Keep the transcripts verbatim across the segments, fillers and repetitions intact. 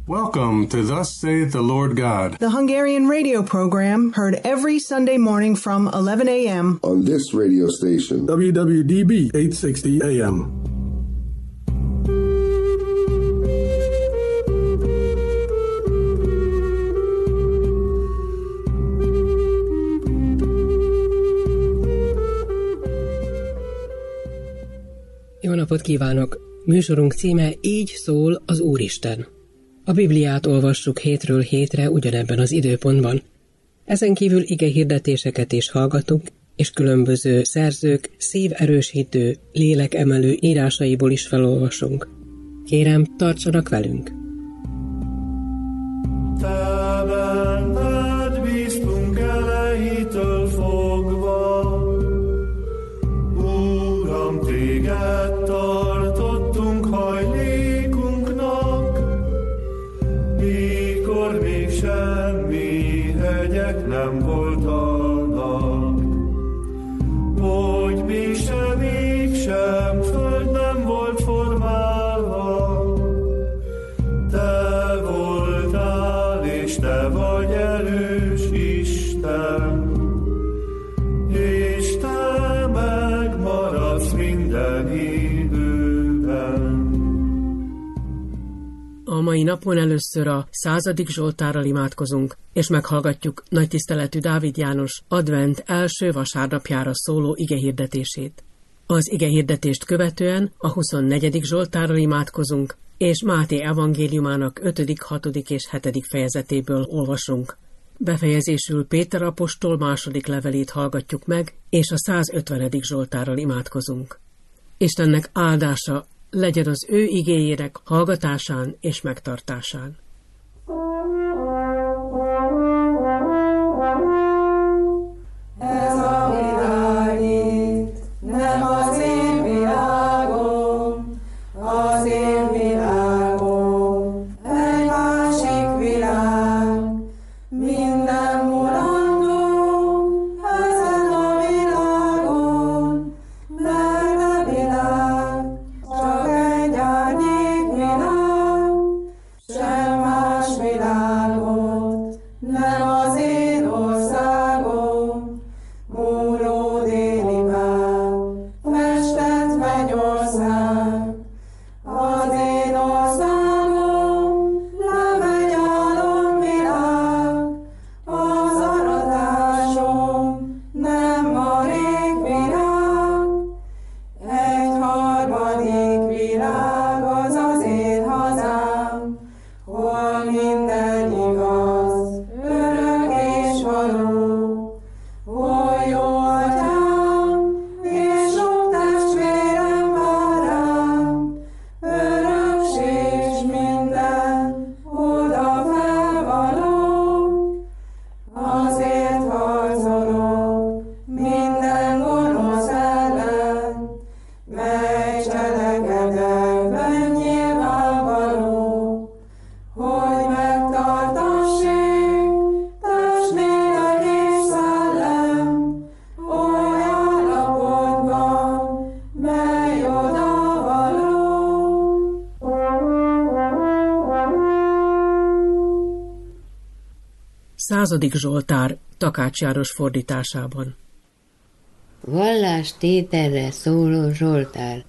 Welcome to Thus Saith the Lord God, the Hungarian radio program heard every Sunday morning from eleven a.m. on this radio station, W W D B eight sixty A M. Jó napot kívánok! Műsorunk címe Így szól az Úristen. A Bibliát olvassuk hétről hétre ugyanebben az időpontban. Ezen kívül igehirdetéseket is hallgatunk, és különböző szerzők szíverősítő, lélekemelő írásaiból is felolvasunk. Kérem, tartsanak velünk! Te benned bíztunk elejétől fogva, Uram, téged tartottunk hajlékunknak, mikor még semmi hegyek nem voltanak, hogy mi sem ég sem föld nem volt formálva. Te voltál és te vagy erős Isten, és te megmaradsz minden időben. A mai napon először a századik Zsoltárral imádkozunk, és meghallgatjuk nagy tiszteletű Dávid János advent első vasárnapjára szóló igehirdetését. Az igehirdetést követően a huszonnegyedik Zsoltárral imádkozunk, és Máté evangéliumának ötödik, hatodik és hetedik fejezetéből olvasunk. Befejezésül Péter apostol második levelét hallgatjuk meg, és a százötvenedik Zsoltárral imádkozunk. Istennek áldása legyen az ő igéjének hallgatásán és megtartásán. Ez a világ itt nem az én világom, az én világom egy másik világ. Minden mulandó ezen a világon, mert a világ csak egy árnyék világ, sem más világot, nem az én országom, múló déli már, festett mennyország. Az én országom nem egy álomvilág, az aratásom nem marék világ. Egy harmadik világ az az én hazám, hol minden igaz, örök és való. Hol jó atyám, és sok testvérem vár rám, örökség s minden oda felvaló. Azért harcolok minden gonosz ellen, mely cselekedetben nyilvánvaló, hogy megtartassék test, lélek és szellem, oly állapotban, mely odavaló. Századik Zsoltár Takács János fordításában. Vallástételre szóló Zsoltár.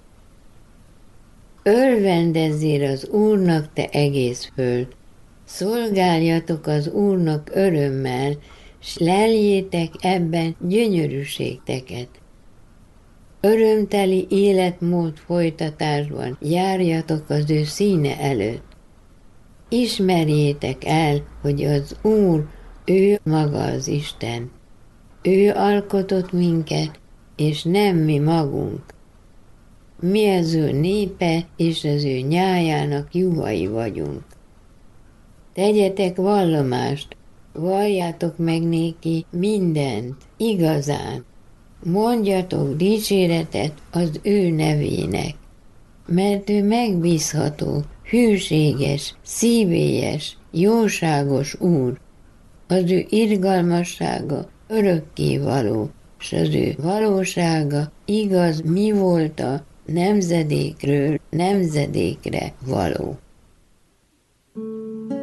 Örvendezzél az Úrnak, te egész föld, szolgáljatok az Úrnak örömmel, s leljétek ebben gyönyörűségteket. Örömteli életmód folytatásban járjatok az ő színe előtt. Ismerjétek el, hogy az Úr, ő maga az Isten. Ő alkotott minket, és nem mi magunk. Mi az ő népe, és az ő nyájának juhai vagyunk. Tegyetek vallomást, valljátok meg néki mindent, igazán. Mondjatok dicséretet az ő nevének, mert ő megbízható, hűséges, szívélyes, jóságos Úr. Az ő irgalmassága örökkévaló, s az ő valósága igaz mi volt a nemzedékről nemzedékre való.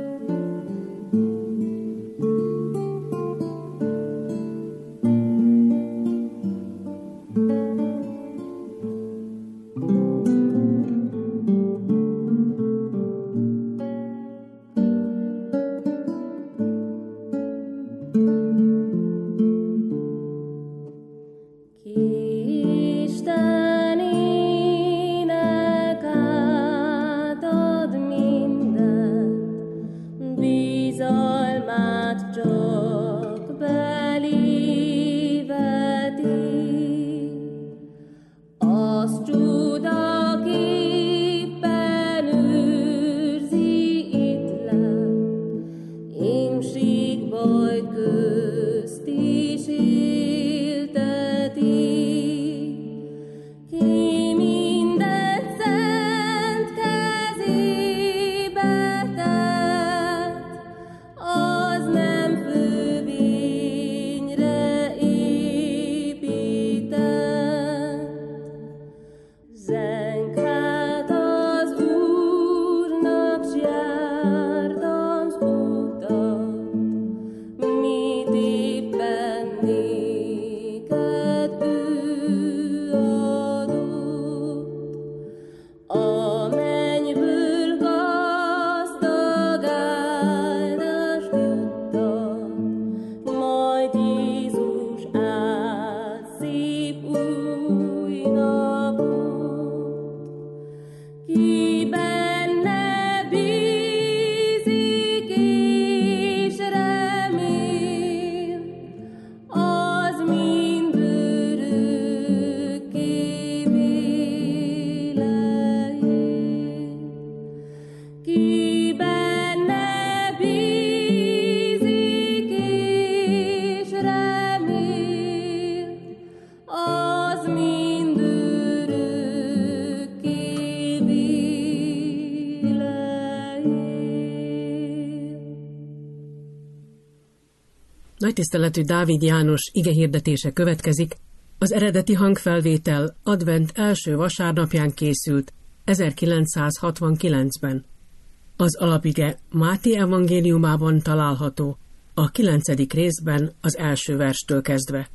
Nagytiszteletű Dávid János igehirdetése következik. Az eredeti hangfelvétel advent első vasárnapján készült ezerkilencszázhatvankilencben. Az alapige Máté evangéliumában található, a kilencedik részben az első verstől kezdve.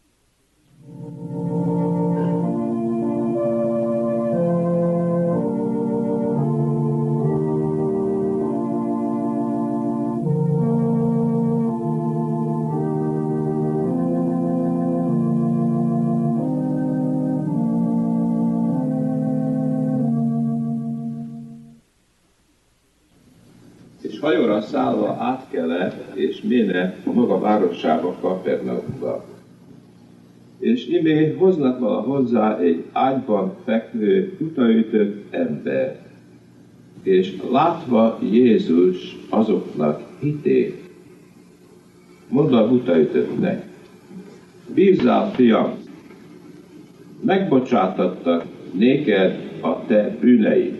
Hajóra szállva átkelett, és méne a maga városába, Kapernaumba. És imé hoznak vala hozzá egy ágyban fekvő, utaütött ember. És látva Jézus azoknak hitét, mondta a utaütöttnek: bízzál, fiam, megbocsátattak néked a te bűneid.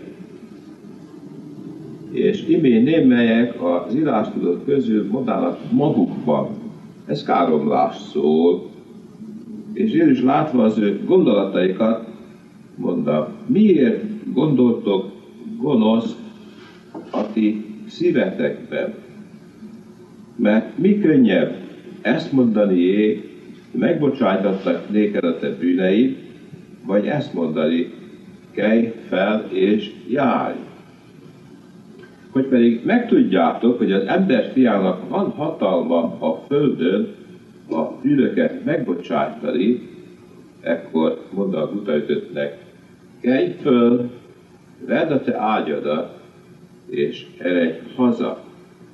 És imé némelyek az írástudók közül mondanak magukban. Ez káromlás szól. És Jézus látva az ő gondolataikat, mondta: miért gondoltok gonosz a ti szívetekben? Mert mi könnyebb ezt mondani jé, megbocsájtattak néked a te bűneid, vagy ezt mondani: kelj fel és járj. Hogy pedig megtudjátok, hogy az emberfiának van hatalma a földön a bűnöket megbocsájtani, ekkor mondta az utaütöttnek: kelj föl, vedd a te ágyadat, és eredj haza.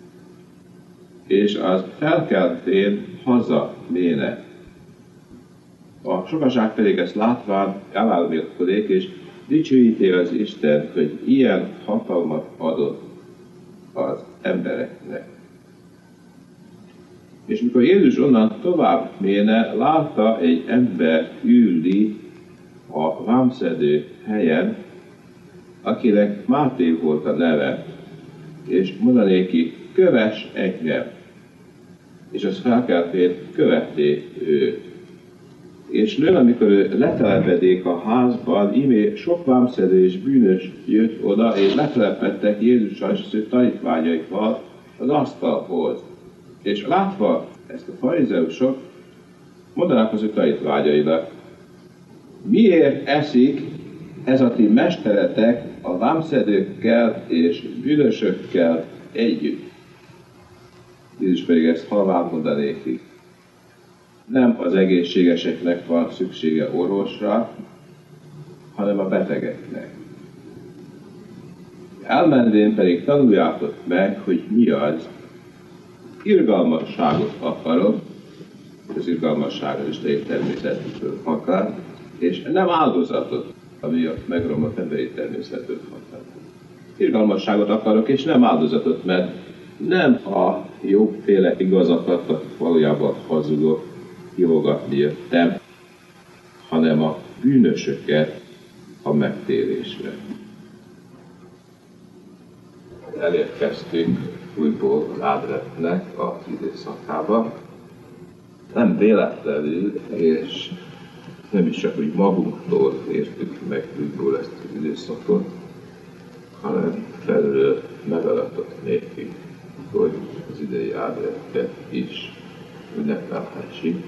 És az felkeltén haza méne. A sokaság pedig ezt látván elálmélkodik, és dicsőíti az Isten, hogy ilyen hatalmat adott az embereknek. És mikor Jézus onnan tovább méne, látta egy ember ülni a vámszedő helyen, akinek Máté volt a neve, és mondanéki: kövess engem. És az felkeltén követték őt. És lőn, amikor ő letelepedik a házban, imé sok vámszedő és bűnös jött oda, és letelepedtek Jézussal és az ő tanítványaikkal az asztalhoz. És látva ezt a farizeusok, mondanak az ő tanítványainak: miért eszik ez a ti mesteretek a vámszedőkkel és bűnösökkel együtt? Jézus pedig ezt halván mondanékik: nem az egészségeseknek van szüksége orvosra, hanem a betegeknek. Elmenvén pedig tanuljátok meg, hogy mi az. Irgalmasságot akarok, az irgalmasságot is egy természetből akar, és nem áldozatot, ami a megromlott emberi természetből akar. Irgalmasságot akarok, és nem áldozatot, mert nem a jobbféle igazakat, valójában hazugok, hívogatni jöttem, hanem a bűnösöket a megtérésre. Elérkeztünk újból az adventnek az időszakába. Nem véletlenül, és nem is csak úgy magunktól értük meg újból ezt az időszakot, hanem felülről megadatott nékünk, hogy az idei adventet is ünnepelhessük.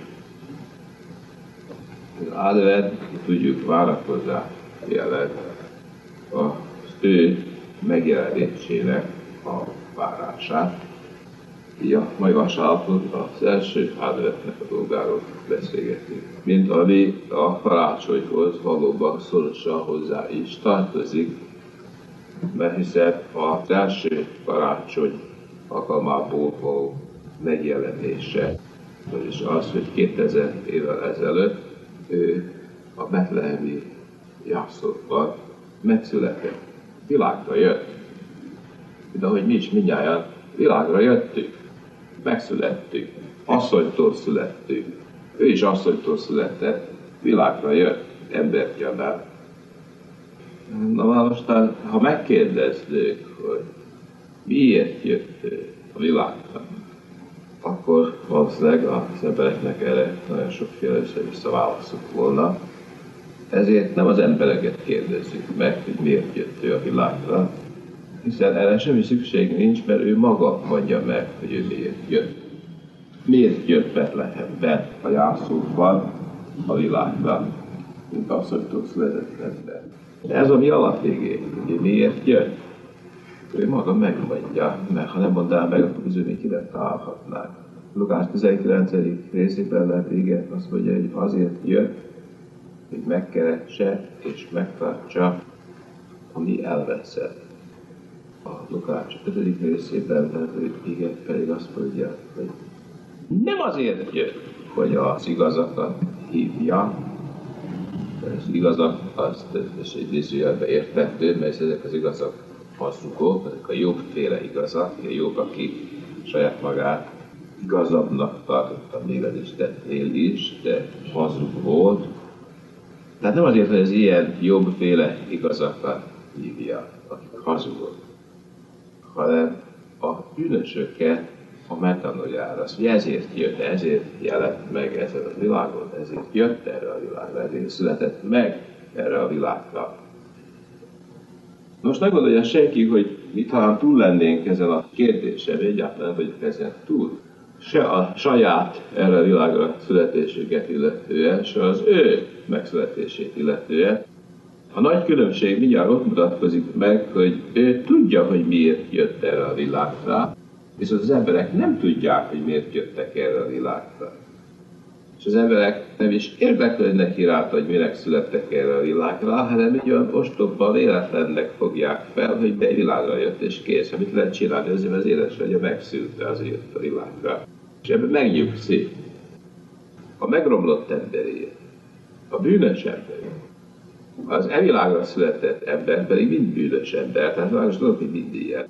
Az advent, tudjuk, várakozás jelent az ő megjelenésének a várását. Így a mai vasárnapon az első adventnek a dolgáról beszélgetünk, mint ami a karácsonyhoz valóban szorosan hozzá is tartozik, mert hiszen az első karácsony alkalmából való megjelenése, vagyis az, hogy kétezer évvel ezelőtt ő a betlehemi jászolban megszületett, világra jött. De ahogy mi is mindjárt világra jöttünk, megszülettünk, asszonytól születtünk, ő is asszonytól született, világra jött, embergyanát. Na már mostan, ha megkérdeznék, hogy miért jött a világra, akkor valószínűleg az embereknek erre nagyon sokféle össze-vissza válaszok volna. Ezért nem az embereket kérdezzük meg, hogy miért jött ő a világra, hiszen erre semmi szükség nincs, mert ő maga mondja meg, hogy ő miért jött. Miért jött Betlehemben, a jászóban a világra, mint asszonytól született ember. Ez a mi alapigény, hogy miért jött. Ő maga megmondja, mert ha nem mondaná meg, akkor bizony még ide találhatnánk. Lukács tizenkilencedik részében lehet igen, azt mondja, hogy azért jött, hogy megkeresse és megtartsa, ami elveszett. A Lukács ötödik részében lehet, hogy igen, pedig azt mondja, hogy nem azért jött, hogy az igazakat hívja, az igazak, az és egy idézőjelben érthető, mert ezek az igazak hazugok, ezek a jobbféle igazak, a jobb, aki saját magát igazabbnak tartotta még az Istennél is, de hazug volt. Tehát nem azért, hogy ez ilyen jobbféle igazakat hívja, akik hazugok, hanem a bűnösöket a metanojára. Azt mondja, ezért jött, ezért jelent meg ezen a világon, ezért jött erre a világra, ezért született meg erre a világra. Most ne gondolja senki, hogy mi talán túl lennénk ezen a kérdésen, egyáltalán vagyunk ezen túl. Se a saját erre a világra születésüket illetően, se az ő megszületését illetően. A nagy különbség mindjárt ott mutatkozik meg, hogy ő tudja, hogy miért jött erre a világra, viszont az emberek nem tudják, hogy miért jöttek erre a világra. És az emberek nem is érdeklődnek iránt, hogy minek születtek erre a világra, hanem egy olyan ostoba véletlennek fogják fel, hogy egy világra jött és kész. Amit lehet csinálni, azért az édesanyja megszülte, az jött a világra. És ebben megnyugszik. A megromlott emberé, a bűnös emberé, az e világra született ember pedig mind bűnös ember, tehát vágos dolog, hogy mind ilyen.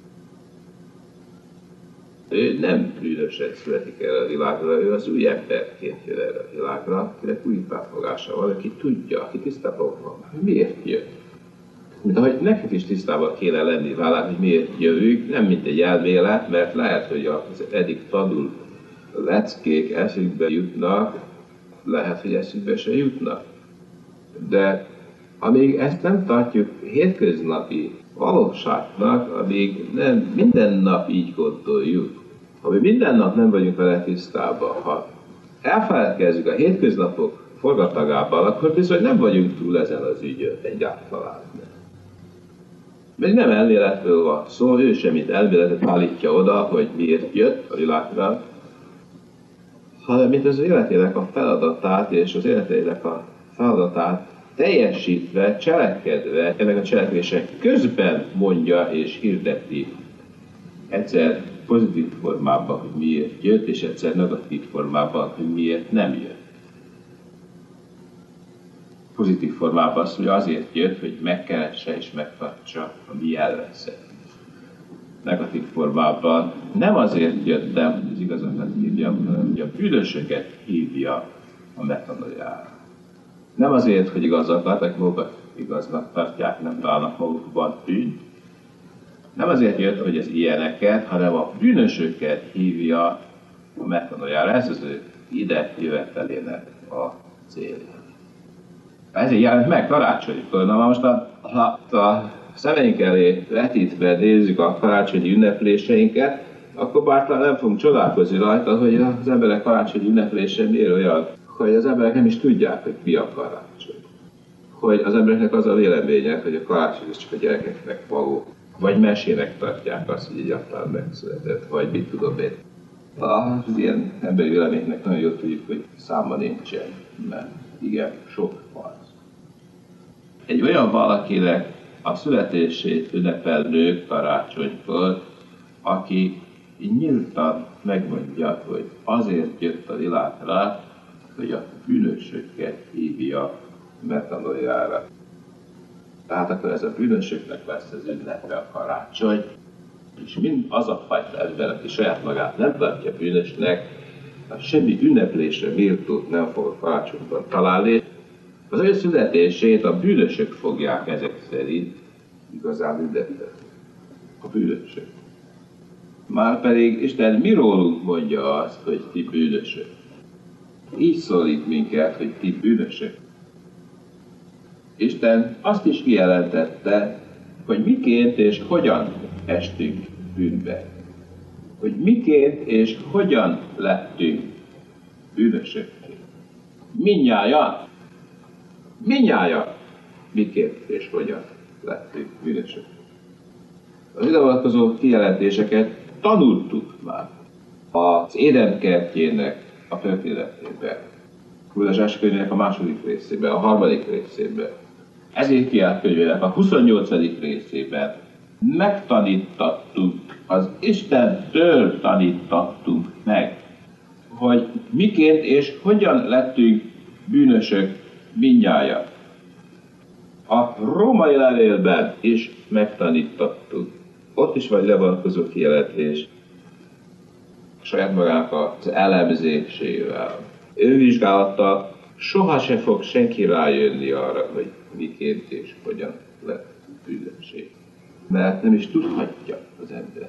Ő nem bűnösen születik erre a világra, ő az új emberként jön erre a világra, akinek új felfogása van, aki tudja, aki tisztában van, hogy miért jön. Mint ahogy nekik is tisztában kéne lenni vele, hogy miért jövünk, nem mint egy elmélet, mert lehet, hogy az eddig tanult leckék eszükbe jutnak, lehet, hogy eszükbe se jutnak. De amíg ezt nem tartjuk hétköznapi valóságnak, amíg nem minden nap így gondoljuk, ha mi minden nap nem vagyunk vele tisztában, ha elfeledkezzük a hétköznapok forgatagában, akkor bizony nem vagyunk túl ezen az ügyön egyáltalán. Még nem elméletről van szó, ő sem mint elméletet állítja oda, hogy miért jött a világra, hanem mint az életének a feladatát és az életének a feladatát teljesítve, cselekedve, ennek a cselekvések közben mondja és hirdeti egyszer pozitív formában, hogy miért jött, és egyszer negatív formában, hogy miért nem jött. Pozitív formában azt mondja, azért jött, hogy megkeresse és megtartsa, ami elveszett. Negatív formában nem azért jöttem, hogy az igazakat hívjam, hanem hogy a bűnösöket hívja a metanojára. Nem azért, hogy igazakat, akik magukat igaznak tartják, nem találnak magukban bűnt. Nem azért jött, hogy az ilyeneket, hanem a bűnösöket hívja a metanojára. Ez az ő ide jövetelének a célja. Ezért jelent meg karácsonykor. Na most, ha a szemeink elé vetítve nézzük a karácsonyi ünnepléseinket, akkor bár talán nem fogunk csodálkozni rajta, hogy az emberek karácsonyi ünneplése miért olyan, hogy az emberek nem is tudják, hogy mi a karácsony. Hogy az embereknek az a véleménye, hogy a karácsony is csak a gyerekeknek való, vagy mesének tartják azt, hogy egyáltalán megszületett, vagy mit tudom én. Az ilyen emberi véleménynek nagyon jól tudjuk, hogy száma nincsen, mert igen, sok van. Egy olyan valakinek a születését ünnepelnő karácsonykor, aki nyíltan megmondja, hogy azért jött a világra, hogy a bűnösöket hívja metanojára. Tehát akkor ez a bűnösöknek lesz az ünnepe a karácsony, és mind az a fajta ember, aki saját magát nem tartja bűnösnek, semmi ünneplésre méltót nem fog a karácsonyban találni. Az ő születését a bűnösök fogják ezek szerint igazán ünnepelni. A bűnösök. Márpedig Isten mi rólunk mondja azt, hogy ti bűnösök. Így szólít minket, hogy ti bűnösök. Isten azt is kijelentette, hogy miként és hogyan estünk bűnbe. Hogy miként és hogyan lettünk bűnösök. Mindnyájan, mindnyájan, miként és hogyan lettünk bűnösök. Az ide vonatkozó kijelentéseket tanultuk már az Éden kertjének a történetében, Kutatás könyvének a második részében, a harmadik részében, Ezékiel könyvének a huszonnyolcadik részében megtanítattuk, az Istentől tanítattunk meg, hogy miként és hogyan lettünk bűnösök mindnyájan. A római levélben is megtanítattuk. Ott is van levonatkozó kijelentés saját magának az elemzésével. Önvizsgálattal soha se fog senki rájönni arra, hogy miként és hogyan lett bűnösség. Mert nem is tudhatja az ember.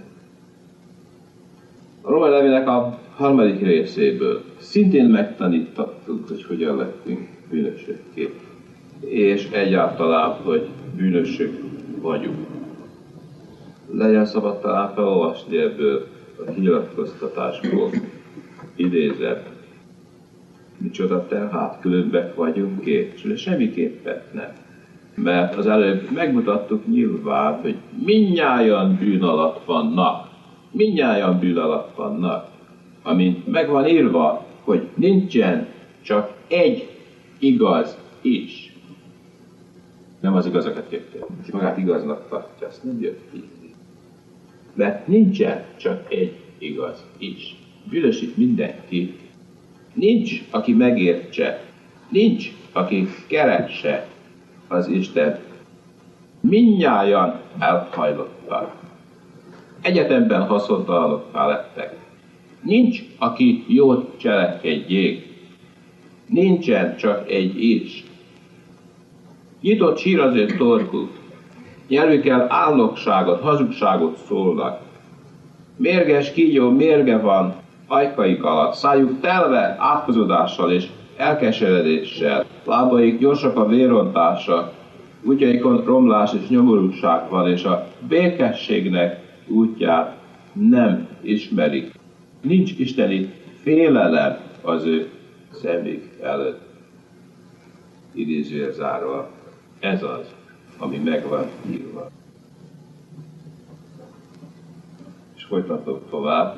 A római levélnek a harmadik részéből szintén megtanítattuk, hogy hogyan lettünk bűnösökké. És egyáltalán, hogy bűnösök vagyunk. Legyen szabad talán felolvasni ebből a nyilatkoztatásból. Idézem. Micsoda tehát különbek vagyunk és semmiképpen nem. Mert az előbb megmutattuk nyilván, hogy mindnyájan bűn alatt vannak. Mindnyájan bűn alatt vannak. Amint meg van írva, hogy nincsen csak egy igaz is. Nem az igazakat jöttél. Aki magát igaznak tartja, azt nem jött ki. Mert nincsen csak egy igaz is. Bűnösít mindenki. Nincs, aki megértse. Nincs, aki keresse az Isten. Mindnyájan elhajlottak. Egyetemben haszontalanokká lettek. Nincs, aki jót cselekedjék. Nincsen csak egy is. Nyitott sír az ő torkuk. Nyelvükkel álnokságot, hazugságot szólnak. Mérges kígyó mérge van ajkaik alatt, szájuk telve átkozodással és elkeseredéssel, lábaik gyorsak a vérontása, útjaikon romlás és nyomorúság van, és a békességnek útját nem ismerik. Nincs isteni félelem az ő szemük előtt. Idézőjel zárva, ez az, ami meg van írva. És folytatok tovább.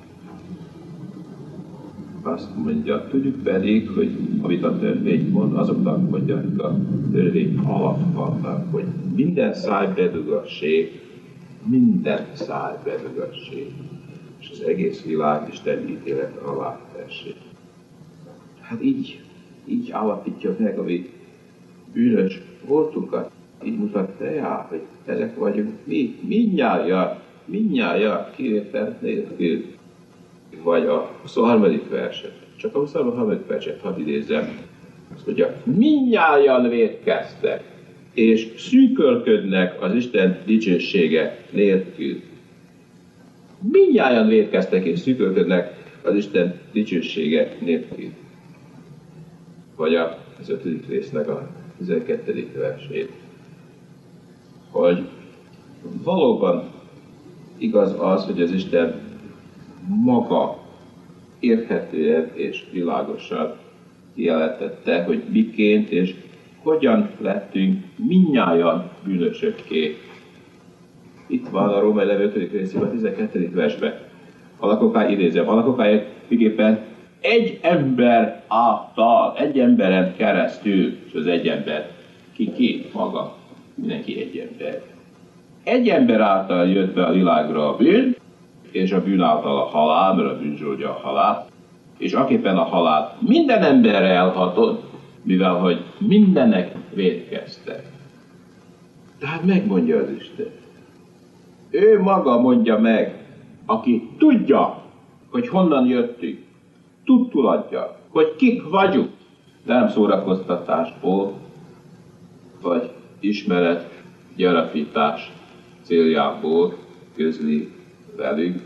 Azt mondja, tudjuk pedig, hogy amit a törvény mond, azoknak mondja, akik a törvény alatt vannak, hogy minden száj bedugasség, minden száj bedugasség, és az egész világ Isten ítélet alá essék. Hát így, így állapítja meg a mi bűnös voltunkat. Így mutatta el, hogy ezek vagyunk mi, mindnyájan, mindnyájan kivétel nélkül. Vagy a huszonharmadik verset, csak a huszonharmadik verset hadd idézzem, azt mondja, mindnyájan vétkeztek, és szűkölködnek az Isten dicsősége nélkül. Mindnyájan vétkeztek és szűkölködnek az Isten dicsősége nélkül. Vagy az ötödik résznek a tizenkettedik versét, hogy valóban igaz az, hogy az Isten maga érthetően és világosan kijelentette, hogy miként és hogyan lettünk mindnyájan bűnösökké. Itt van a római levél ötödik részében, a tizenkettedik versben. Alakoká idézem, alakokáért miképpen egy ember által, egy emberen keresztül, és az egy ember, ki ki maga, mindenki egy ember. Egy ember által jött be a világra a bűn, és a bűn által a halál, mert a bűn zsoldja a halál, és aképpen a halál minden emberre elhatott, mivel hogy mindennek vétkeztek. Tehát megmondja az Isten. Ő maga mondja meg, aki tudja, hogy honnan jöttünk, tudtulatja, hogy kik vagyunk, de nem szórakoztatásból, vagy ismeret, gyarapítás céljából közli velünk,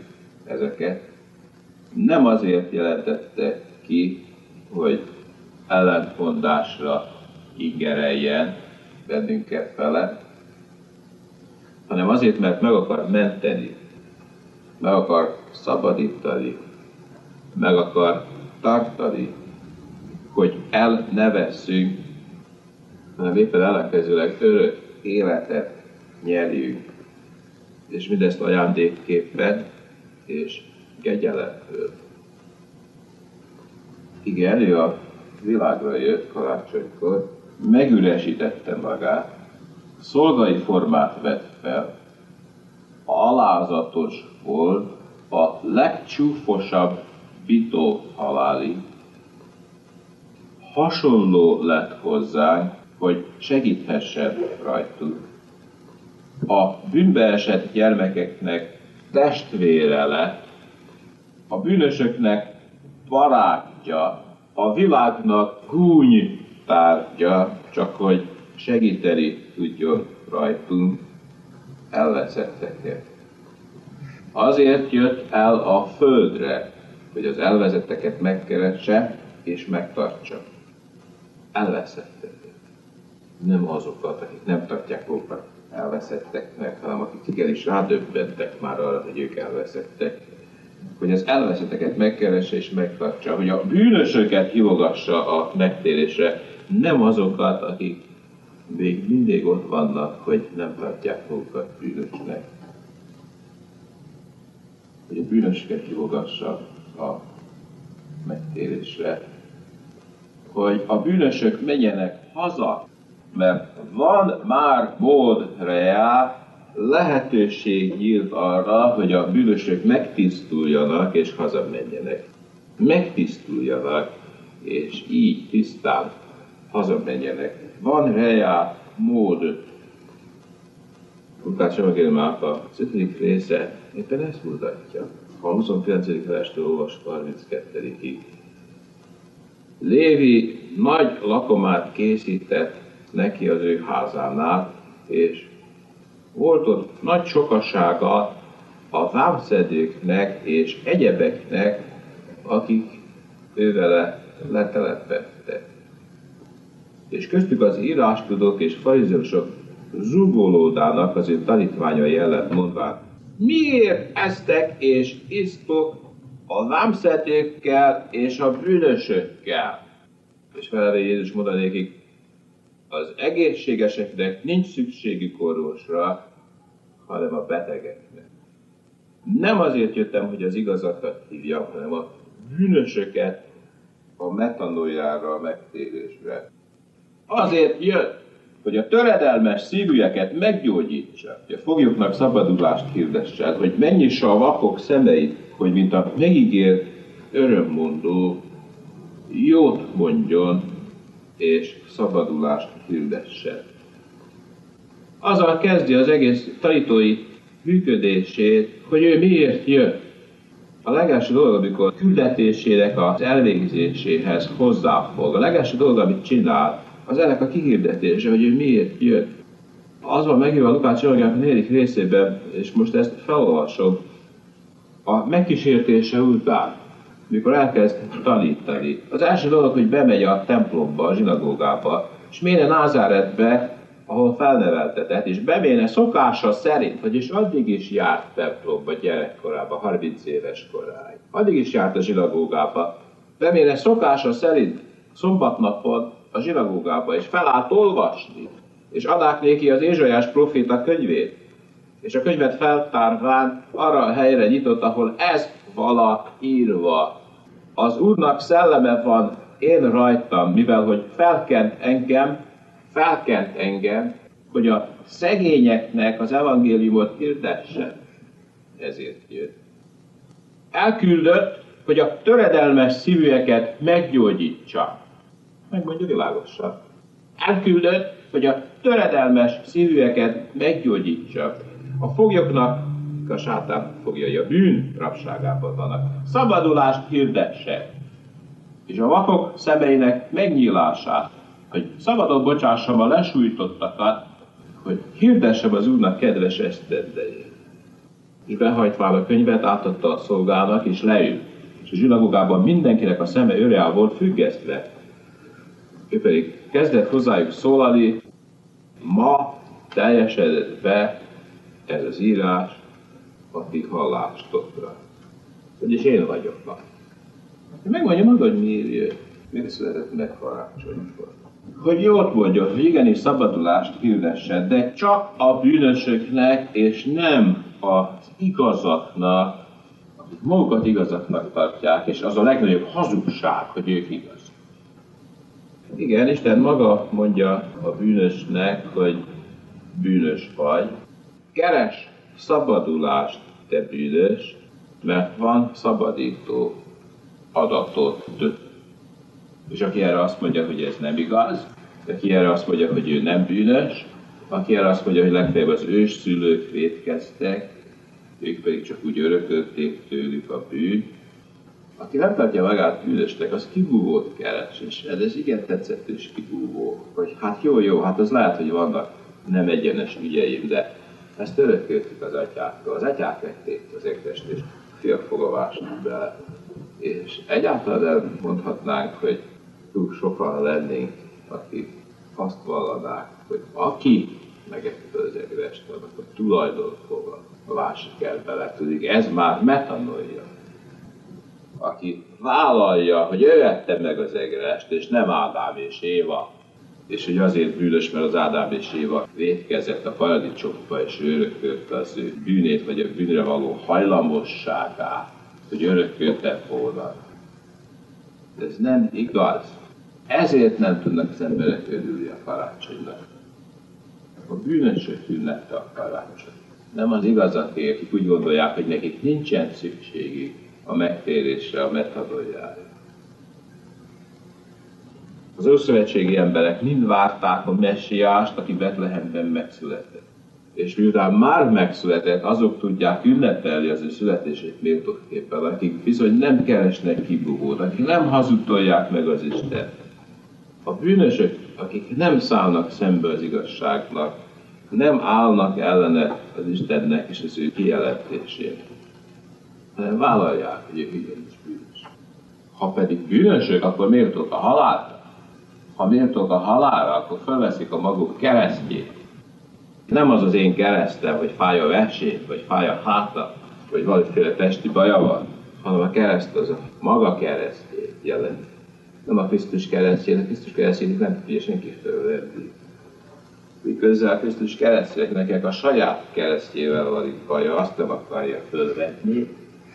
ezeket, nem azért jelentette ki, hogy ellentmondásra ingereljen bennünket vele, hanem azért, mert meg akar menteni, meg akar szabadítani, meg akar tartani, hogy el ne vesszünk, hanem éppen ellenkezőleg örök életet nyerjünk, és mindezt ajándékképpen és kegyelemből. Igen, ő a világra jött karácsonykor, megüresítette magát, szolgai formát vett fel, alázatos volt, a legcsúfosabb bitó halálig, hasonló lett hozzánk, hogy segíthessen rajtuk. A bűnbe esett gyermekeknek testvére lett, a bűnösöknek barátja, a világnak gúny tárgya, csak hogy segíteni tudjon rajtunk elveszetteket. Azért jött el a földre, hogy az elvezetteket megkeresse és megtartsa. Elveszetteket. Nem azokat, akik nem tartják magukat elveszetteknek, hanem akik igenis rádöbbentek már arra, hogy ők elveszettek. Hogy az elveszetteket megkeresse és megtartsa, hogy a bűnösöket hívogassa a megtérésre, nem azokat, akik még mindig ott vannak, hogy nem tartják magukat bűnösnek. Hogy a bűnösöket hívogassa a megtérésre. Hogy a bűnösök menjenek haza, mert van már mód reá, lehetőség nyílt arra, hogy a bűnösök megtisztuljanak és hazamenjenek. Megtisztuljanak, és így tisztán hazamenjenek. Van reá mód. Lukács evangéliumának a ötödik része éppen ezt mutatja. A huszonkilencedik verstől olvasott harminckettőig. Lévi nagy lakomát készített neki az ő házánál, és volt ott nagy sokasága a vámszedőknek és egyebeknek, akik ővele letelepedtek. És köztük az írástudók és farizeusok zsugolódának az ő tanítványai ellen mondván, miért esztek és isztok a vámszedőkkel és a bűnösökkel? És felelve Jézus mondanékik, az egészségeseknek nincs szükségük orvosra, hanem a betegeknek. Nem azért jöttem, hogy az igazakat hívjam, hanem a bűnösöket a metanójára, a megtérésre. Azért jött, hogy a töredelmes szívűeket meggyógyítsa, hogy a foglyoknak szabadulást hirdessen, hogy megnyissa a vakok szemeit, hogy mint a megígért örömmondó jót mondjon, és szabadulást hirdessen. Azzal kezdi az egész tanítói működését, hogy ő miért jött. A legelső dolog, amikor küldetésének az elvégzéséhez hozzáfog, a legelső dolog, amit csinál, az ennek a kihirdetése, hogy ő miért jött. Az van megírva a Lukács evangéliumának a negyedik részében, és most ezt felolvasom, a megkísértése után, mikor elkezd tanítani. Az első dolog, hogy bemegy a templomba, a zsinagógába, és méne Názáretbe, ahol felneveltetett, és beméne szokása szerint, vagyis addig is járt templomba gyerekkorában, harminc éves koráig. Addig is járt a zsinagógába. Beméne szokása szerint szombatnapon a zsinagógába, és felállt olvasni, és adák néki az Ézsaiás próféta könyvét, és a könyvet feltárván arra a helyre nyitott, ahol ez vala írva. Az Úrnak szelleme van én rajtam, mivel hogy felkent engem, felkent engem, hogy a szegényeknek az evangéliumot hirdessen. Ezért jött. Elküldött, hogy a töredelmes szívűeket meggyógyítsa. Megmondja világosan. Elküldött, hogy a töredelmes szívűeket meggyógyítsa. A foglyoknak, a sátán fogjai a bűn rabságában vannak, szabadulást hirdesse. És a vakok szemeinek megnyílását, hogy szabadon bocsássam a lesújtottakat, hogy hirdessem az Úrnak kedves esztendejét. És behajtván a könyvet átadta a szolgának, és leült. És a zsinagógában mindenkinek a szeme őre volt függesztve. Ő pedig kezdett hozzájuk szólani, ma teljesedett be ez az írás a ti hallásotokra. Vagyis én vagyok ma. Megmondja maga, hogy miért, miért született meg karácsonykor. Hogy jót mondja, hogy igenis szabadulást hirdessen, de csak a bűnösöknek, és nem az igazaknak, akik magukat igazaknak tartják, és az a legnagyobb hazugság, hogy ők igaz. Igen, Isten maga mondja a bűnösnek, hogy bűnös vagy. Keres szabadulást, te bűnös, mert van szabadító adatot. És aki erre azt mondja, hogy ez nem igaz, aki erre azt mondja, hogy ő nem bűnös, aki erre azt mondja, hogy legfeljebb az ősszülők vétkeztek, ők pedig csak úgy örökölték tőlük a bűn. Aki nem tartja magát bűnösnek, az kibúvót keres, és ez igen tetszetős kibúvó, hogy hát jó, jó, hát az lehet, hogy vannak nem egyenes ügyeim, de ezt örököltük az atyáktól. Az atyák vették az égtest és fiafogavást bele. És egyáltalán nem mondhatnánk, hogy túl sokan lennénk, akik azt vallanák, hogy aki megette az egrest, annak a tulajdon fogad, a másik el tudik. Ez már metanoia. Aki vállalja, hogy ő ette meg az egrest, és nem Ádám és Éva, és hogy azért bűnös, mert az Ádám és Éva vétkezett a paradicsomba, és örökölte az ő bűnét, vagy a bűnre való hajlamosságát, hogy örökölte volna. Ez nem igaz. Ezért nem tudnak az emberek örülni a karácsonynak. A bűnösök ünnepte a karácsony. Nem az igazakért, akik úgy gondolják, hogy nekik nincsen szükségük a megtérésre, a metanoiára. Az ószövetségi emberek mind várták a messiást, aki Betlehemben megszületett. És miután már megszületett, azok tudják ünnepelni az ő születését méltóképpen, akik bizony nem keresnek kibúvót, akik nem hazudtolják meg az Istent. A bűnösök, akik nem szállnak szembe az igazságnak, nem állnak ellene az Istennek és az ő kijelentésének, hanem vállalják, hogy ők igenis bűnös. Ha pedig bűnösök, akkor méltók a halálra. Ha méltók a halálra, akkor felveszik a maguk keresztjét. Nem az az én keresztem, hogy fáj a versét, vagy fáj a háta, vagy valamiféle testi baja van, hanem a kereszt az a maga keresztjét jelenti. Nem a Krisztus keresztjét, a Krisztus keresztjét nem tudja senki fölvenni. Miközben a Krisztus keresztjének a saját keresztjével van itt baja, azt nem akarja fölvenni.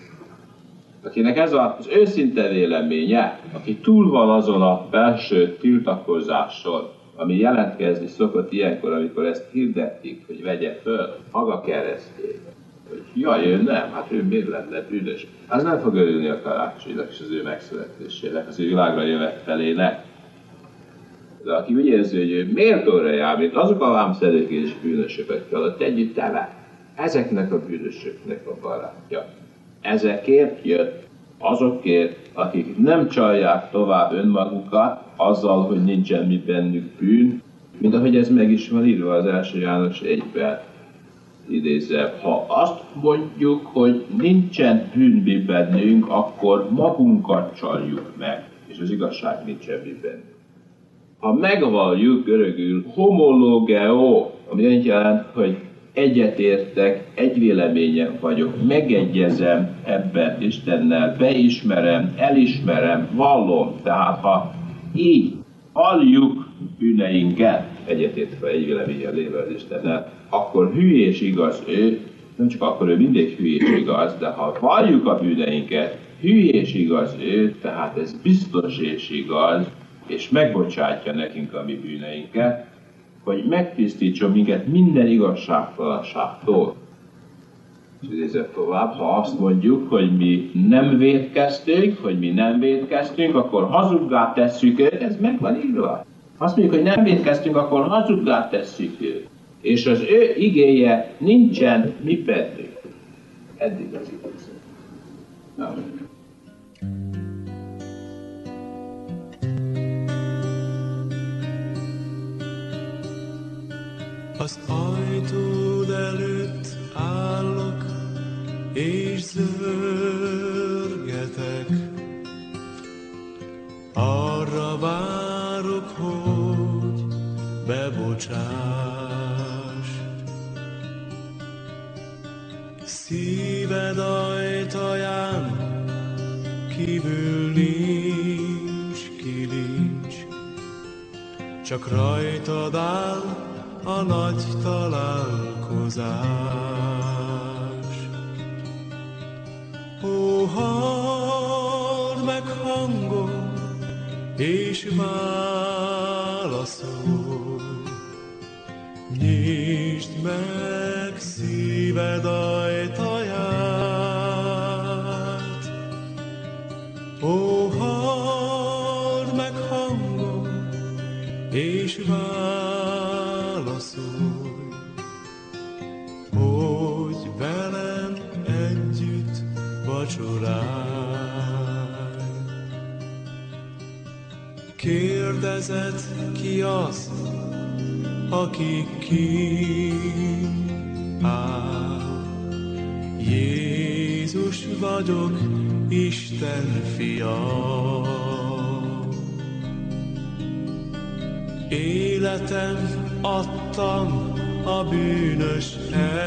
Akinek ez az őszinte véleménye, aki túl van azon a belső tiltakozáson, ami jelentkezni szokott ilyenkor, amikor ezt hirdették, hogy vegye föl maga keresztjét. Hogy jaj, ő nem, hát ő miért lenne bűnös. Az nem fog örülni a karácsonynak és az ő megszületésének, az ő világra jövetelének. De aki úgy érzi, hogy ő méltóra jár, mint azok a vámszedők és bűnösök, akik alatt együtt tele, ezeknek a bűnösöknek a barátja. Ezekért jött azokért, akik nem csalják tovább önmagukat azzal, hogy nincsen mi bennük bűn, mint ahogy ez meg is van írva az első János egyben. Idézem, ha azt mondjuk, hogy nincsen bűn mi bennünk, akkor magunkat csaljuk meg, és az igazság nincsen mi bennünk. Ha megvalljuk görögül homologeo, ami azt jelent, hogy egyetértek, egy véleményen vagyok, megegyezem ebben Istennel, beismerem, elismerem, vallom. Tehát ha így valljuk bűneinket, egyetértve egy véleményen léve az Istennel, akkor hű és igaz ő, nem csak akkor ő mindig hű és igaz, de ha valljuk a bűneinket, hű és igaz ő, tehát ez biztos és igaz, és megbocsátja nekünk a mi bűneinket, hogy megtisztítson minket minden igazságtalanságtól. És idézem tovább, ha azt mondjuk, hogy mi nem vétkeztünk, hogy mi nem vétkeztünk, akkor hazuggá tesszük őt, ez meg van írva. Azt mondjuk, hogy nem vétkeztünk, akkor hazuggá tesszük őt. És az ő igéje nincsen mi bennünk. Eddig az igaz. Amen. Az ajtód előtt állok, szíved ajtaján kívül nincs kilincs, csak rajtad áll a nagy találkozás. Ó, halld meg hangom, és válaszol, nyisd meg szíved ajtaját. Ó, halld meg hangom, és válaszolj, hogy velem együtt vacsorálj. Kérdezed, ki az, aki kint áll? Jézus vagyok, Isten fia. Életem adtam a bűnös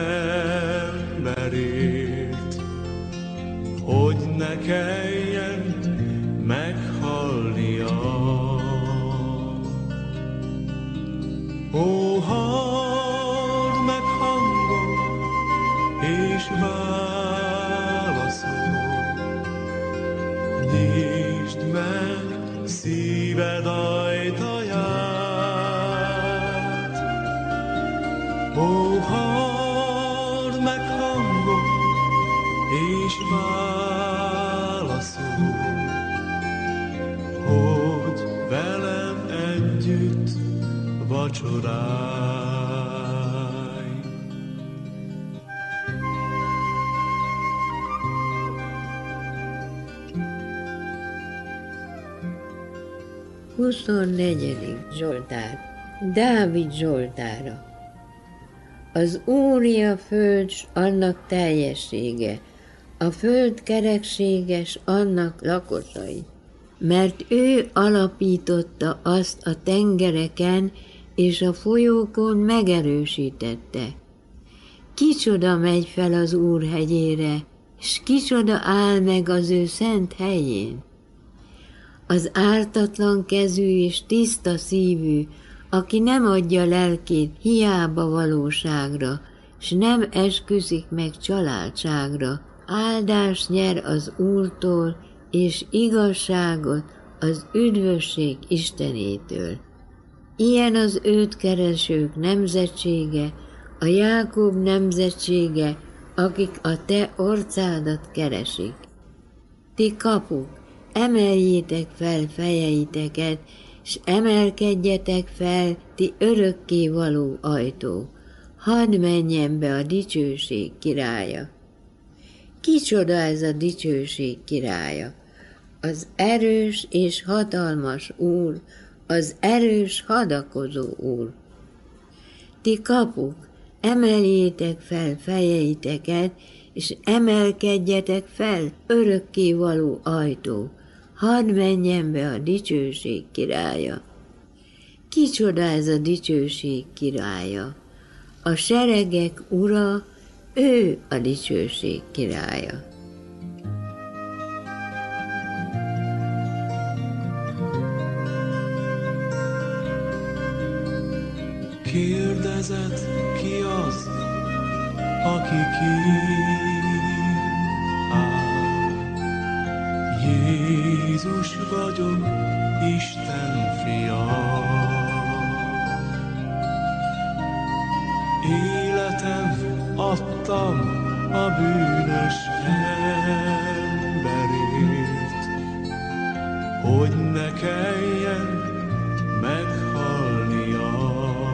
emberért, hogy ne kelljen meghalnia. Ó, halld meg hangom, és válaszolj, nyisd meg szíved ajtaját. Ó, halld meg hangom, és válaszolj, hogy velem együtt vacsorálj. huszonnegyedik Zsoltár, Dávid Zsoltára. Az Úri a föld, s annak teljessége, a föld kerekséges, annak lakosai. Mert ő alapította azt a tengereken, és a folyókon megerősítette. Kicsoda megy fel az Úr hegyére, s kicsoda áll meg az ő szent helyén? Az ártatlan kezű és tiszta szívű, aki nem adja lelkét hiába valóságra, s nem esküszik meg családságra, áldást nyer az Úrtól, és igazságot az üdvösség Istenétől. Ilyen az őt keresők nemzetsége, a Jákob nemzetsége, akik a te orcádat keresik. Ti kapuk, emeljétek fel fejeiteket, s emelkedjetek fel, ti örökkévaló ajtó, hadd menjen be a dicsőség királya. Kicsoda ez a dicsőség királya? Az erős és hatalmas Úr, az erős hadakozó Úr. Ti kapuk, emeljétek fel fejeiteket, és emelkedjetek fel, örökkévaló ajtó, hadd menjen be a dicsőség királya. Kicsoda ez a dicsőség királya? A seregek ura, ő a dicsőség királya. Kérdezed, ki az, aki kint áll? Jézus vagyok, Isten fia. Életem adtam a bűnös emberért, hogy ne kelljen meghalnia.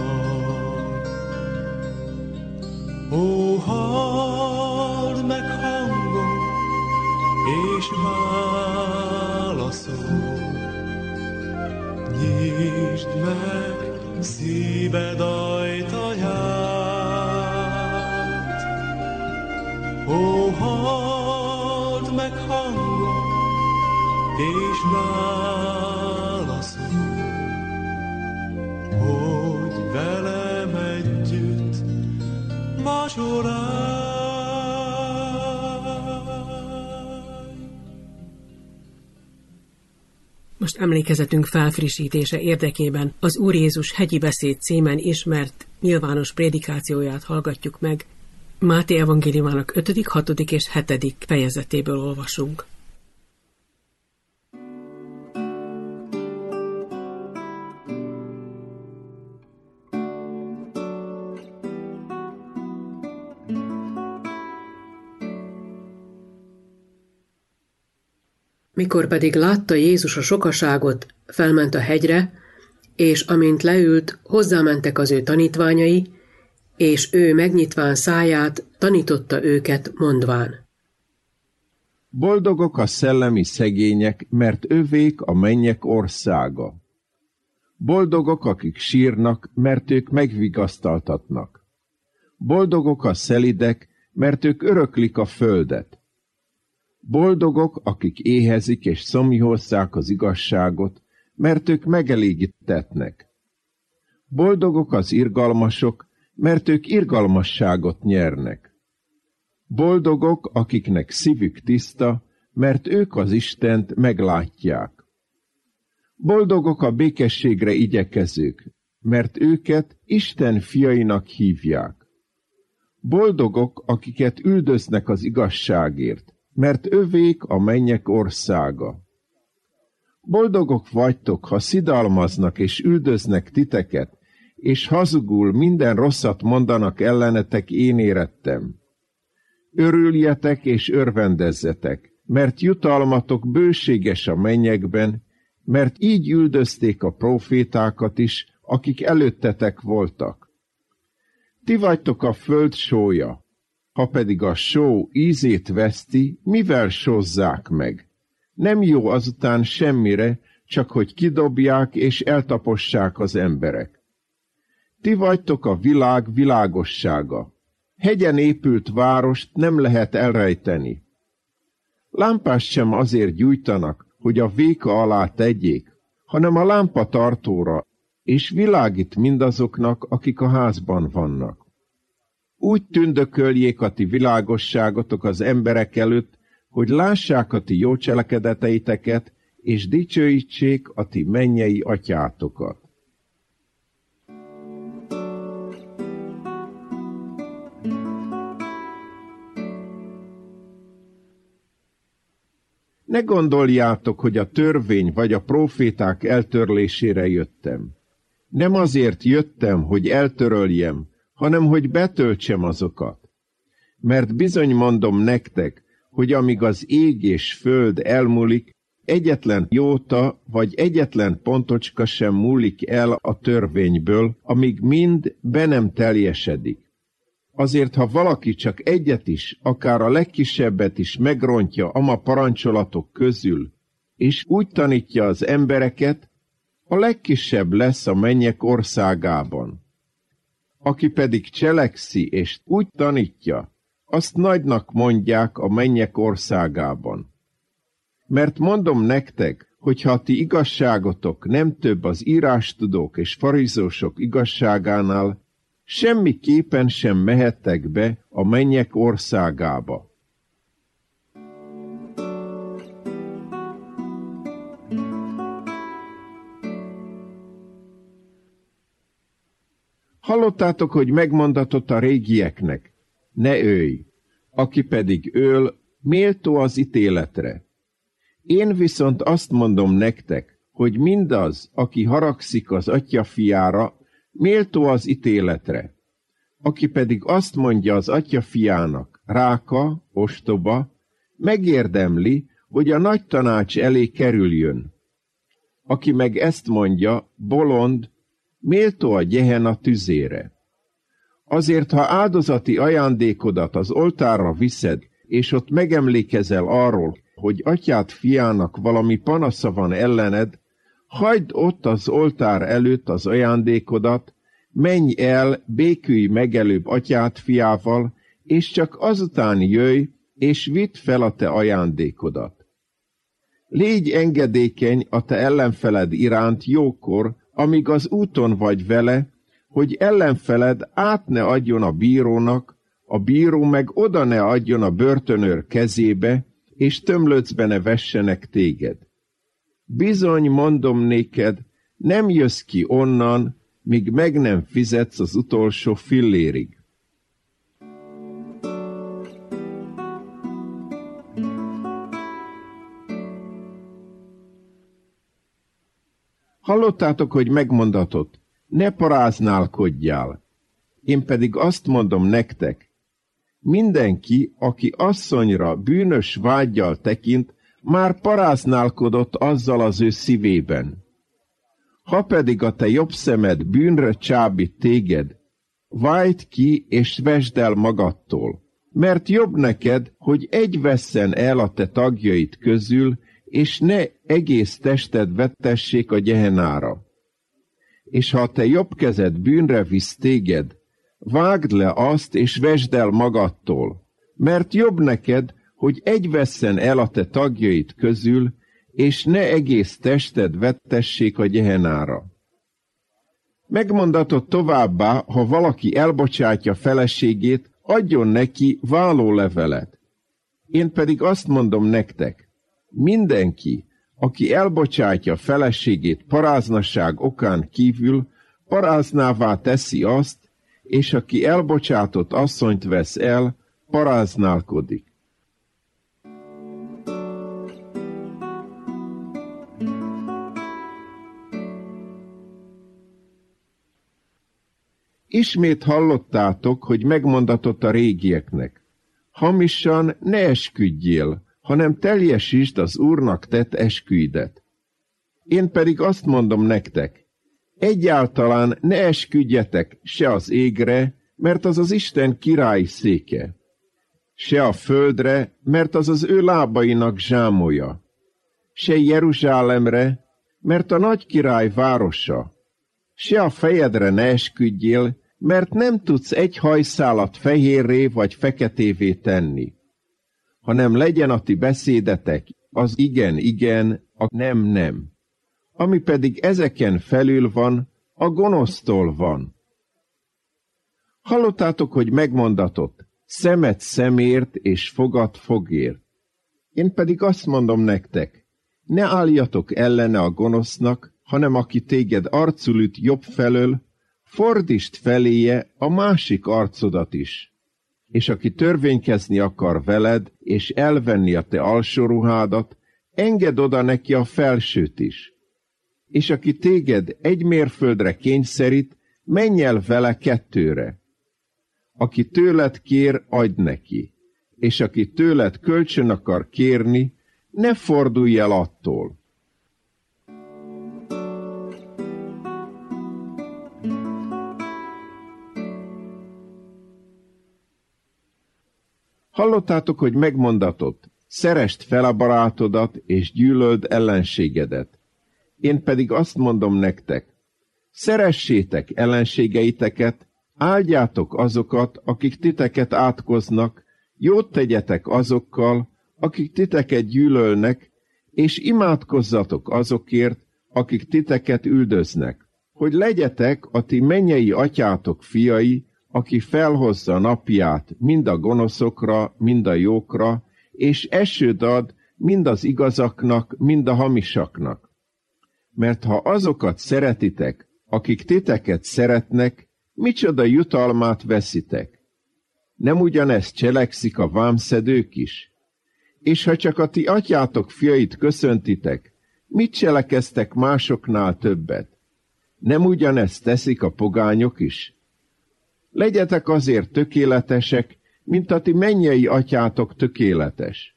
Ó, halld meg hangom, és válaszol, nyisd meg szíved ajtaját. Ó, halld meg hangom, és válaszol, hogy velem együtt vacsorálj. Most emlékezetünk felfrissítése érdekében az Úr Jézus hegyi beszéd címen ismert nyilvános prédikációját hallgatjuk meg. Máté evangéliumának ötödik, hatodik és hetedik fejezetéből olvasunk. Mikor pedig látta Jézus a sokaságot, felment a hegyre, és amint leült, hozzámentek az ő tanítványai, és ő megnyitván száját, tanította őket, mondván: Boldogok a szellemi szegények, mert övék a mennyek országa. Boldogok, akik sírnak, mert ők megvigasztaltatnak. Boldogok a szelidek, mert ők öröklik a földet. Boldogok, akik éhezik és szomjhozzák az igazságot, mert ők megelégítetnek. Boldogok az irgalmasok, mert ők irgalmasságot nyernek. Boldogok, akiknek szívük tiszta, mert ők az Istent meglátják. Boldogok a békességre igyekezők, mert őket Isten fiainak hívják. Boldogok, akiket üldöznek az igazságért, mert övék a mennyek országa. Boldogok vagytok, ha szidalmaznak és üldöznek titeket, és hazugul minden rosszat mondanak ellenetek, én érettem. Örüljetek és örvendezzetek, mert jutalmatok bőséges a mennyekben, mert így üldözték a prófétákat is, akik előttetek voltak. Ti vagytok a föld sója. Ha pedig a só ízét veszti, mivel sózzák meg? Nem jó azután semmire, csak hogy kidobják és eltapossák az emberek. Ti vagytok a világ világossága. Hegyen épült várost nem lehet elrejteni. Lámpást sem azért gyújtanak, hogy a véka alá tegyék, hanem a lámpatartóra, és világít mindazoknak, akik a házban vannak. Úgy tündököljék a ti világosságotok az emberek előtt, hogy lássák a ti jó cselekedeteiteket, és dicsőítsék a ti mennyei atyátokat. Ne gondoljátok, hogy a törvény vagy a próféták eltörlésére jöttem. Nem azért jöttem, hogy eltöröljem, hanem hogy betöltsem azokat. Mert bizony mondom nektek, hogy amíg az ég és föld elmúlik, egyetlen jóta vagy egyetlen pontocska sem múlik el a törvényből, amíg mind be nem teljesedik. Azért, ha valaki csak egyet is, akár a legkisebbet is megrontja ama parancsolatok közül, és úgy tanítja az embereket, a legkisebb lesz a mennyek országában. Aki pedig cselekszi és úgy tanítja, azt nagynak mondják a mennyek országában. Mert mondom nektek, hogy ha ti igazságotok nem több az írástudók és farizósok igazságánál, semmiképpen sem mehettek be a mennyek országába. Hallottátok, hogy megmondatott a régieknek, ne ölj, aki pedig öl, méltó az ítéletre. Én viszont azt mondom nektek, hogy mindaz, aki haragszik az atya fiára, méltó az ítéletre. Aki pedig azt mondja az atya fiának, ráka, ostoba, megérdemli, hogy a nagy tanács elé kerüljön. Aki meg ezt mondja, bolond, méltó a Gehenna tüzére. Azért, ha áldozati ajándékodat az oltárra viszed, és ott megemlékezel arról, hogy atyád fiának valami panasza van ellened, hagyd ott az oltár előtt az ajándékodat, menj el, békülj meg előbb atyád fiával, és csak azután jöjj, és vidd fel a te ajándékodat. Légy engedékeny a te ellenfeled iránt jókor, amíg az úton vagy vele, hogy ellenfeled át ne adjon a bírónak, a bíró meg oda ne adjon a börtönőr kezébe, és tömlöcbe ne vessenek téged. Bizony, mondom néked, nem jössz ki onnan, míg meg nem fizetsz az utolsó fillérig. Hallottátok, hogy megmondatott, ne paráználkodjál. Én pedig azt mondom nektek, mindenki, aki asszonyra bűnös vággyal tekint, már paráználkodott azzal az ő szívében. Ha pedig a te jobb szemed bűnre csábít téged, vágd ki és vesd el magadtól, mert jobb neked, hogy egy vesszen el a te tagjaid közül, és ne egész tested vettessék a gyehenára. És ha a te jobb kezed bűnre visz téged, vágd le azt, és vesd el magadtól, mert jobb neked, hogy egy vesszen el a te tagjaid közül, és ne egész tested vettessék a gyehenára. Megmondatod továbbá, ha valaki elbocsátja feleségét, adjon neki vállólevelet. Én pedig azt mondom nektek, mindenki, aki elbocsátja feleségét paráznaság okán kívül, paráznává teszi azt, és aki elbocsátott asszonyt vesz el, paráználkodik. Ismét hallottátok, hogy megmondatott a régieknek, hamisan ne esküdjél, hanem teljesítsd az Úrnak tett esküidet. Én pedig azt mondom nektek, egyáltalán ne esküdjetek se az égre, mert az az Isten királyi széke, se a földre, mert az az ő lábainak zsámolja, se Jeruzsálemre, mert a nagy király városa, se a fejedre ne esküdjél, mert nem tudsz egy hajszálat fehérré vagy feketévé tenni, hanem legyen a ti beszédetek az igen, igen, a nem, nem. Ami pedig ezeken felül van, a gonosztól van. Hallottátok, hogy megmondatott, szemet szemért és fogat fogért. Én pedig azt mondom nektek, ne álljatok ellene a gonosznak, hanem aki téged arcul üt jobb felől, fordítsd feléje a másik arcodat is. És aki törvénykezni akar veled, és elvenni a te alsóruhádat, engedd oda neki a felsőt is. És aki téged egy mérföldre kényszerít, menj el vele kettőre. Aki tőled kér, adj neki, és aki tőled kölcsön akar kérni, ne fordulj el attól. Hallottátok, hogy megmondatott, szeresd fel a barátodat, és gyűlöld ellenségedet. Én pedig azt mondom nektek, szeressétek ellenségeiteket, áldjátok azokat, akik titeket átkoznak, jót tegyetek azokkal, akik titeket gyűlölnek, és imádkozzatok azokért, akik titeket üldöznek, hogy legyetek a ti mennyei atyátok fiai, aki felhozza napját mind a gonoszokra, mind a jókra, és esőd ad mind az igazaknak, mind a hamisaknak. Mert ha azokat szeretitek, akik titeket szeretnek, micsoda jutalmát veszitek? Nem ugyanezt cselekszik a vámszedők is? És ha csak a ti atyátok fiait köszöntitek, mit cselekeztek másoknál többet? Nem ugyanezt teszik a pogányok is? Legyetek azért tökéletesek, mint a ti mennyei atyátok tökéletes.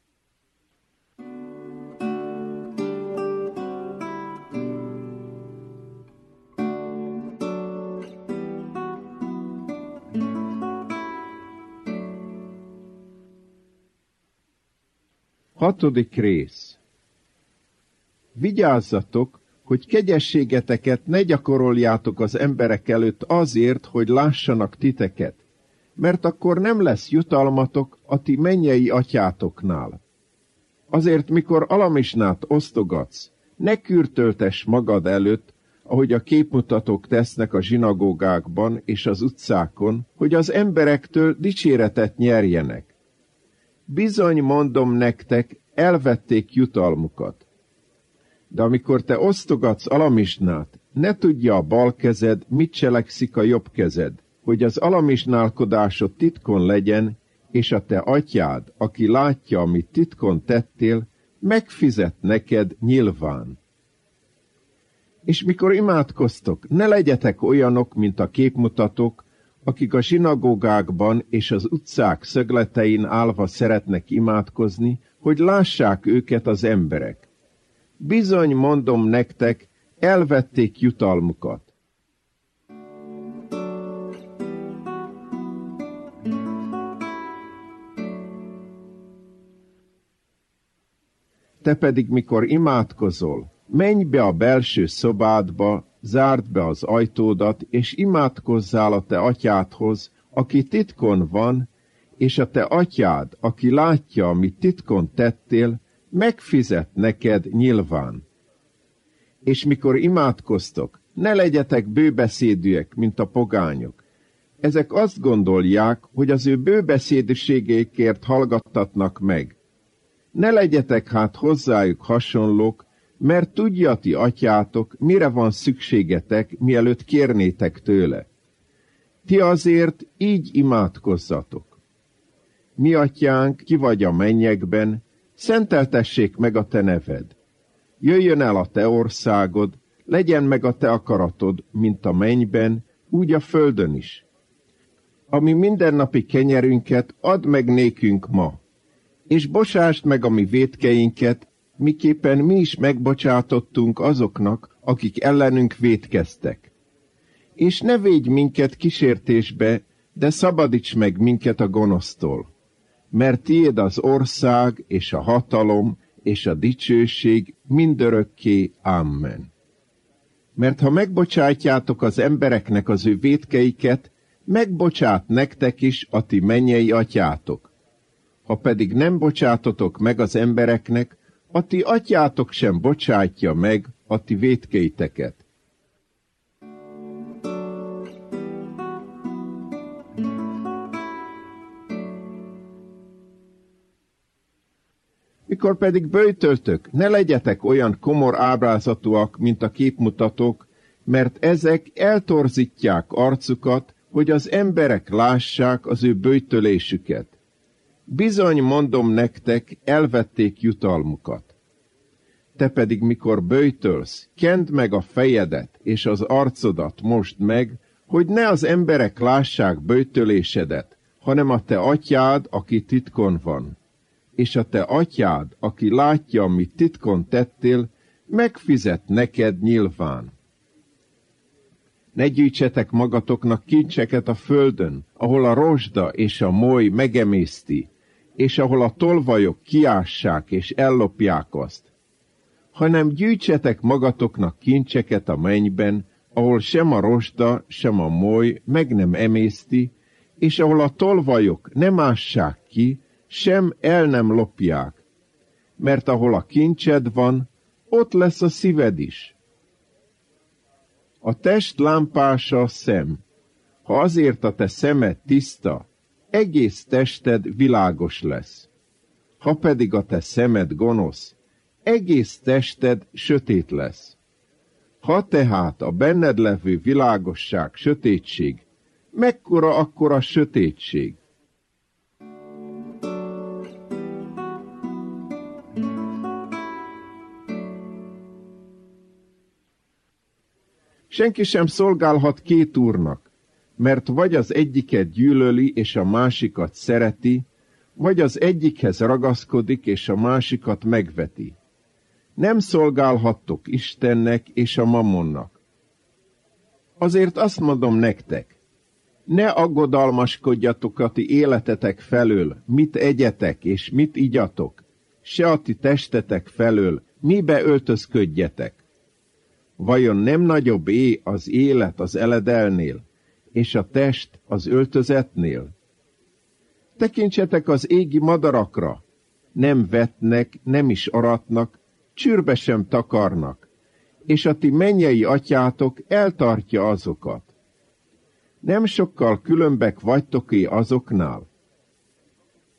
Hatodik rész. Vigyázzatok, hogy kegyességeteket ne gyakoroljátok az emberek előtt azért, hogy lássanak titeket, mert akkor nem lesz jutalmatok a ti mennyei atyátoknál. Azért, mikor alamisnát osztogatsz, ne kürtöltess magad előtt, ahogy a képmutatók tesznek a zsinagógákban és az utcákon, hogy az emberektől dicséretet nyerjenek. Bizony, mondom nektek, elvették jutalmukat. De amikor te osztogatsz alamisnát, ne tudja a bal kezed, mit cselekszik a jobb kezed, hogy az alamisnálkodásod titkon legyen, és a te atyád, aki látja, amit titkon tettél, megfizet neked nyilván. És mikor imádkoztok, ne legyetek olyanok, mint a képmutatók, akik a zsinagógákban és az utcák szögletein állva szeretnek imádkozni, hogy lássák őket az emberek. Bizony, mondom nektek, elvették jutalmukat. Te pedig, mikor imádkozol, menj be a belső szobádba, zárd be az ajtódat, és imádkozzál a te atyádhoz, aki titkon van, és a te atyád, aki látja, amit titkon tettél, megfizet neked nyilván. És mikor imádkoztok, ne legyetek bőbeszédűek, mint a pogányok. Ezek azt gondolják, hogy az ő bőbeszédűségékért hallgattatnak meg. Ne legyetek hát hozzájuk hasonlók, mert tudja ti atyátok, mire van szükségetek, mielőtt kérnétek tőle. Ti azért így imádkozzatok. Mi atyánk, ki vagy a mennyekben, szenteltessék meg a te neved. Jöjjön el a te országod, legyen meg a te akaratod, mint a mennyben, úgy a földön is. Ami mindennapi kenyerünket add meg nékünk ma, és bocsásd meg a mi vétkeinket, miképpen mi is megbocsátottunk azoknak, akik ellenünk vétkeztek. És ne védj minket kísértésbe, de szabadíts meg minket a gonosztól. Mert tiéd az ország, és a hatalom, és a dicsőség mindörökké. Amen. Mert ha megbocsátjátok az embereknek az ő vétkeiket, megbocsát nektek is a ti mennyei atyátok. Ha pedig nem bocsátotok meg az embereknek, a ti atyátok sem bocsátja meg a ti vétkeiteket. Mikor pedig böjtöltök, ne legyetek olyan komor ábrázatúak, mint a képmutatók, mert ezek eltorzítják arcukat, hogy az emberek lássák az ő böjtölésüket. Bizony, mondom nektek, elvették jutalmukat. Te pedig, mikor böjtölsz, kend meg a fejedet és az arcodat most meg, hogy ne az emberek lássák böjtölésedet, hanem a te atyád, aki titkon van. És a te atyád, aki látja, amit titkon tettél, megfizet neked nyilván. Ne gyűjtsetek magatoknak kincseket a földön, ahol a rozsda és a moly megemészti, és ahol a tolvajok kiássák és ellopják azt, hanem gyűjtsetek magatoknak kincseket a mennyben, ahol sem a rozsda, sem a moly meg nem emészti, és ahol a tolvajok nem ássák ki, sem el nem lopják. Mert ahol a kincsed van, ott lesz a szíved is. A test lámpása a szem. Ha azért a te szemed tiszta, egész tested világos lesz. Ha pedig a te szemed gonosz, egész tested sötét lesz. Ha tehát a benned levő világosság sötétség, mekkora akkor a sötétség? Senki sem szolgálhat két úrnak, mert vagy az egyiket gyűlöli, és a másikat szereti, vagy az egyikhez ragaszkodik, és a másikat megveti. Nem szolgálhattok Istennek és a mammonnak. Azért azt mondom nektek, ne aggodalmaskodjatok a ti életetek felől, mit egyetek és mit igyatok, se a ti testetek felől, mibe öltözködjetek. Vajon nem nagyobb é az élet az eledelnél, és a test az öltözetnél? Tekintsetek az égi madarakra, nem vetnek, nem is aratnak, csűrbe sem takarnak, és a ti mennyei atyátok eltartja azokat. Nem sokkal különbek vagytok-é azoknál?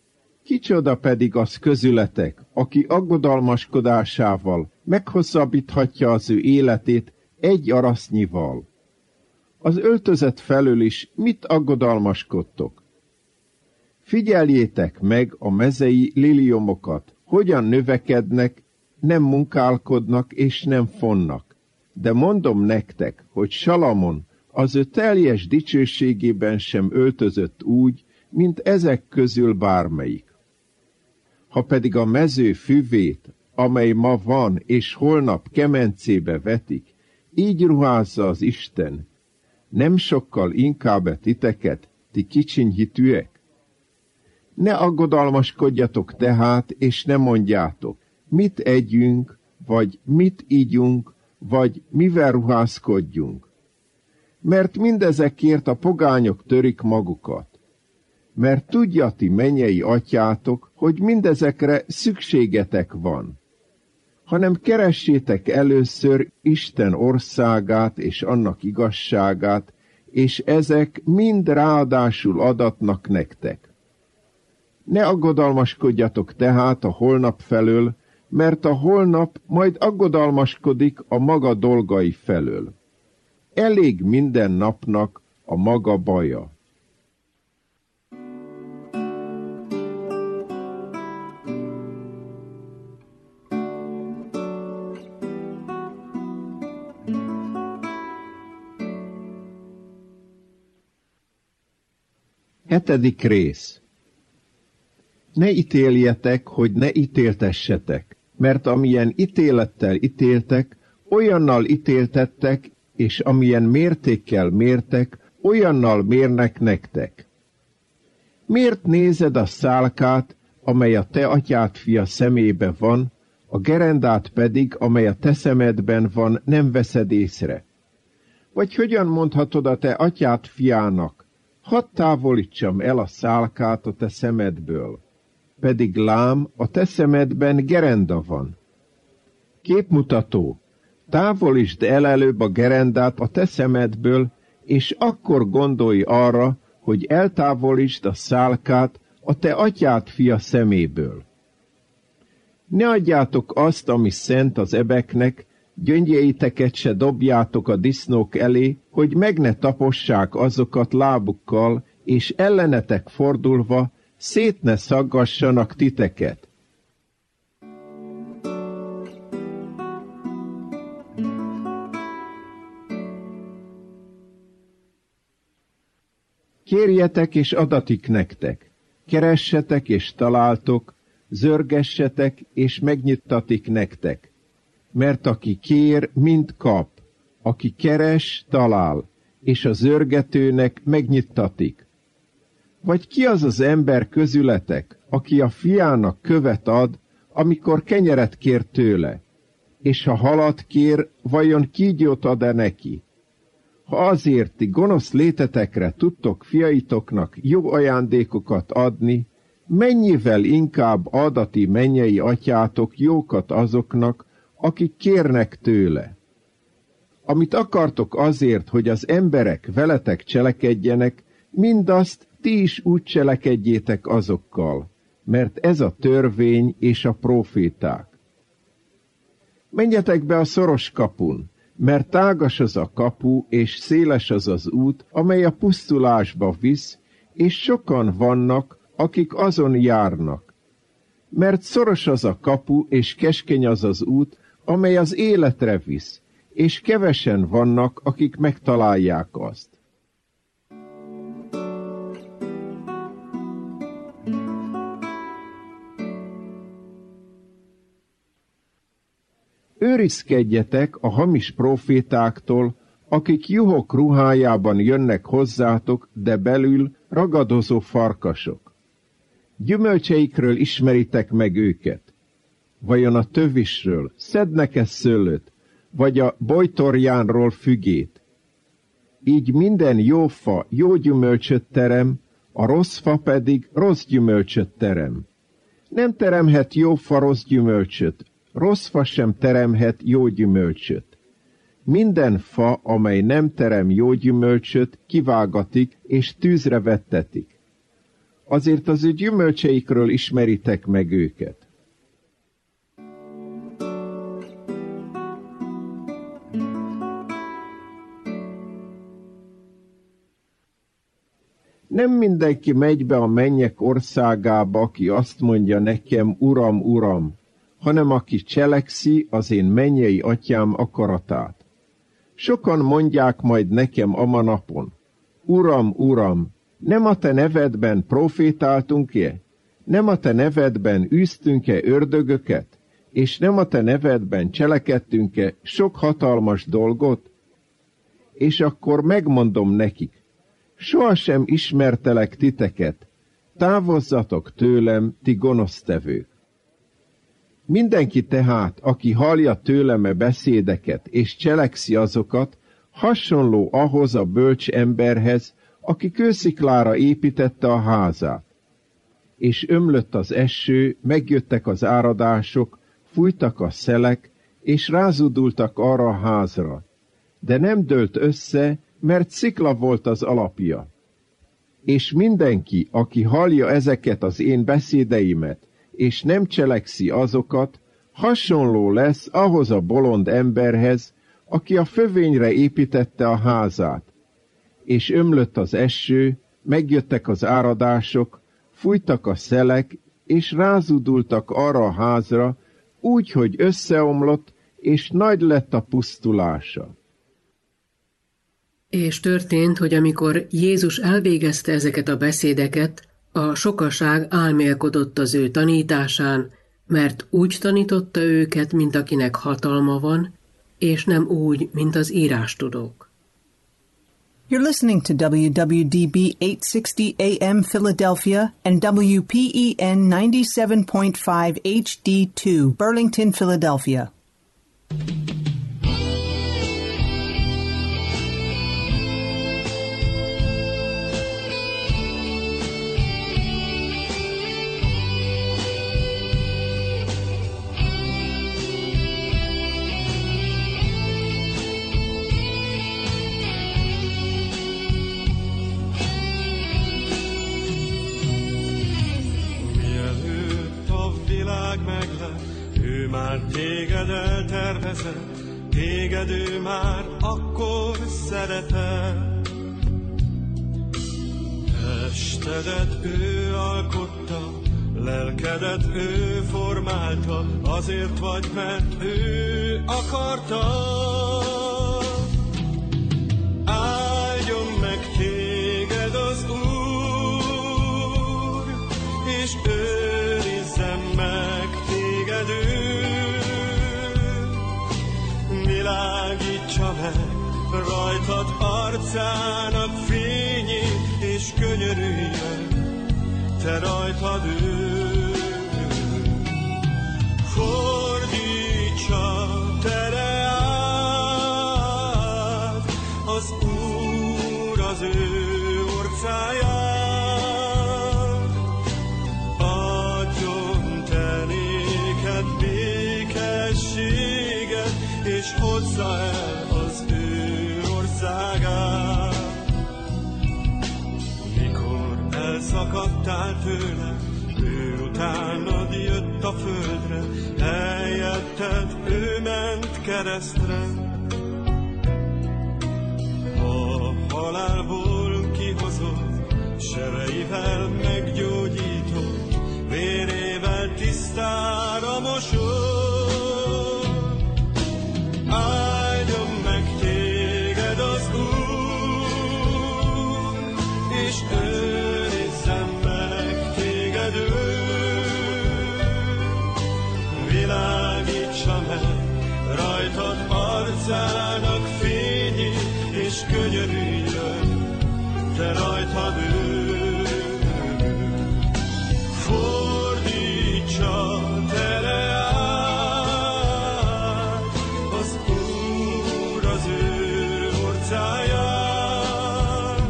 Kicsoda pedig az közületek, aki aggodalmaskodásával meghosszabbíthatja az ő életét egy arasznyival? Az öltözet felől is mit aggodalmaskodtok? Figyeljétek meg a mezei liliomokat, hogyan növekednek, nem munkálkodnak és nem fonnak. De mondom nektek, hogy Salamon az ő teljes dicsőségében sem öltözött úgy, mint ezek közül bármelyik. Ha pedig a mező füvét, amely ma van és holnap kemencébe vetik, így ruházza az Isten, nem sokkal inkább titeket, ti kicsinyhitűek? Ne aggodalmaskodjatok tehát, és ne mondjátok, mit együnk, vagy mit ígyunk, vagy mivel ruházkodjunk. Mert mindezekért a pogányok törik magukat. Mert tudja ti mennyei atyátok, hogy mindezekre szükségetek van. Hanem keressétek először Isten országát és annak igazságát, és ezek mind ráadásul adatnak nektek. Ne aggodalmaskodjatok tehát a holnap felől, mert a holnap majd aggodalmaskodik a maga dolgai felől. Elég minden napnak a maga baja. Hetedik rész. Ne ítéljetek, hogy ne ítéltessetek, mert amilyen ítélettel ítéltek, olyannal ítéltettek, és amilyen mértékkel mértek, olyannal mérnek nektek. Miért nézed a szálkát, amely a te atyád fia szemébe van, a gerendát pedig, amely a te szemedben van, nem veszed észre? Vagy hogyan mondhatod a te atyád fiának, hadd távolítsam el a szálkát a te szemedből, pedig lám, a te szemedben gerenda van. Képmutató, távolítsd el előbb a gerendát a te szemedből, és akkor gondolj arra, hogy eltávolítsd a szálkát a te atyád fia szeméből. Ne adjátok azt, ami szent az ebeknek, gyöngyeiteket se dobjátok a disznók elé, hogy meg ne tapossák azokat lábukkal, és ellenetek fordulva szét ne szaggassanak titeket. Kérjetek, és adatik nektek, keressetek, és találtok, zörgessetek, és megnyittatik nektek. Mert aki kér, mind kap, aki keres, talál, és a zörgetőnek megnyittatik. Vagy ki az az ember közületek, aki a fiának követ ad, amikor kenyeret kér tőle, és ha halat kér, vajon kígyót ad-e neki? Ha azért ti gonosz létetekre tudtok fiaitoknak jó ajándékokat adni, mennyivel inkább ad a ti mennyei atyátok jókat azoknak, akik kérnek tőle. Amit akartok azért, hogy az emberek veletek cselekedjenek, mindazt ti is úgy cselekedjétek azokkal, mert ez a törvény és a próféták. Menjetek be a szoros kapun, mert tágas az a kapu, és széles az az út, amely a pusztulásba visz, és sokan vannak, akik azon járnak. Mert szoros az a kapu, és keskeny az az út, amely az életre visz, és kevesen vannak, akik megtalálják azt. Őrizkedjetek a hamis profétáktól, akik juhok ruhájában jönnek hozzátok, de belül ragadozó farkasok. Gyümölcseikről ismeritek meg őket. Vajon a tövisről szednek-e szőlőt, vagy a bojtorjánról fügét? Így minden jó fa jó gyümölcsöt terem, a rossz fa pedig rossz gyümölcsöt terem. Nem teremhet jó fa rossz gyümölcsöt, rossz fa sem teremhet jó gyümölcsöt. Minden fa, amely nem terem jó gyümölcsöt, kivágatik és tűzre vettetik. azért az ő gyümölcseikről ismeritek meg őket. Nem mindenki megy be a mennyek országába, aki azt mondja nekem, Uram, Uram, hanem aki cselekszi az én mennyei atyám akaratát. Sokan mondják majd nekem ama napon, Uram, Uram, nem a te nevedben profétáltunk-e? Nem a te nevedben űztünk-e ördögöket? És nem a te nevedben cselekedtünk-e sok hatalmas dolgot? És akkor megmondom nekik, sohasem ismertelek titeket, távozzatok tőlem, ti gonosztevők. Mindenki tehát, aki hallja tőleme beszédeket, és cselekszi azokat, hasonló ahhoz a bölcs emberhez, aki kősziklára építette a házát. És ömlött az eső, megjöttek az áradások, fújtak a szelek, és rázudultak arra a házra. De nem dőlt össze, mert szikla volt az alapja. És mindenki, aki hallja ezeket az én beszédeimet, és nem cselekszi azokat, hasonló lesz ahhoz a bolond emberhez, aki a fövényre építette a házát. És ömlött az eső, megjöttek az áradások, fújtak a szelek, és rázudultak arra a házra, úgy, hogy összeomlott, és nagy lett a pusztulása. És történt, hogy amikor Jézus elvégezte ezeket a beszédeket, a sokaság álmélkodott az ő tanításán, mert úgy tanította őket, mint akinek hatalma van, és nem úgy, mint az írástudók. You're listening to W W D B eight sixty A M Philadelphia and W P E N ninety-seven point five H D two, Burlington, Philadelphia. Már téged eltervezett, téged ő már akkor szeretett. Testedet ő alkotta, lelkedet ő formálta, azért vagy, mert ő akarta. Áldjon meg téged az Úr, és őrizzen meg téged ő. Világítsa meg rajtad arcának fényét, és könyörüljön te rajtad ő. Fordítsa tereát az Úr az ő orcáját, adjon te néked békességet, és hozza el az ő országát. Mikor elszakadtál tőle, ő utánad jött a földre, helyetted ő ment keresztre. A halálból kihozott, sebeivel meggyógyított, vérével tisztára mosott. Áldjon meg téged az Úr, és őrizzen meg téged ő. Világítsa meg rajtad arcának fényét, és könyörüljön te rajtad ő. Fordítsa tereát az Úr az ő orcáját,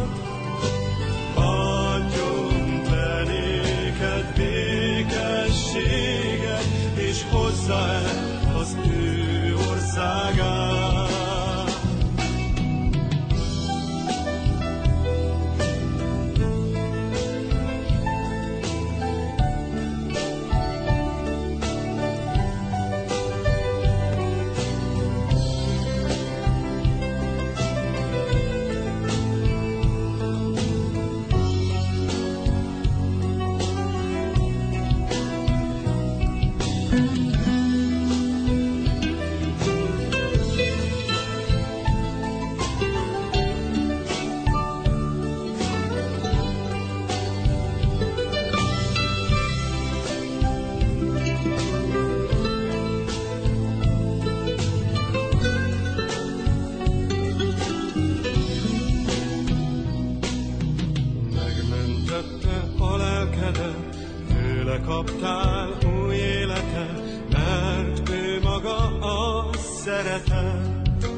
adjon te néked békességet, és hozza el az ő országát. Kaptál új életet, mert ő maga a szeretet.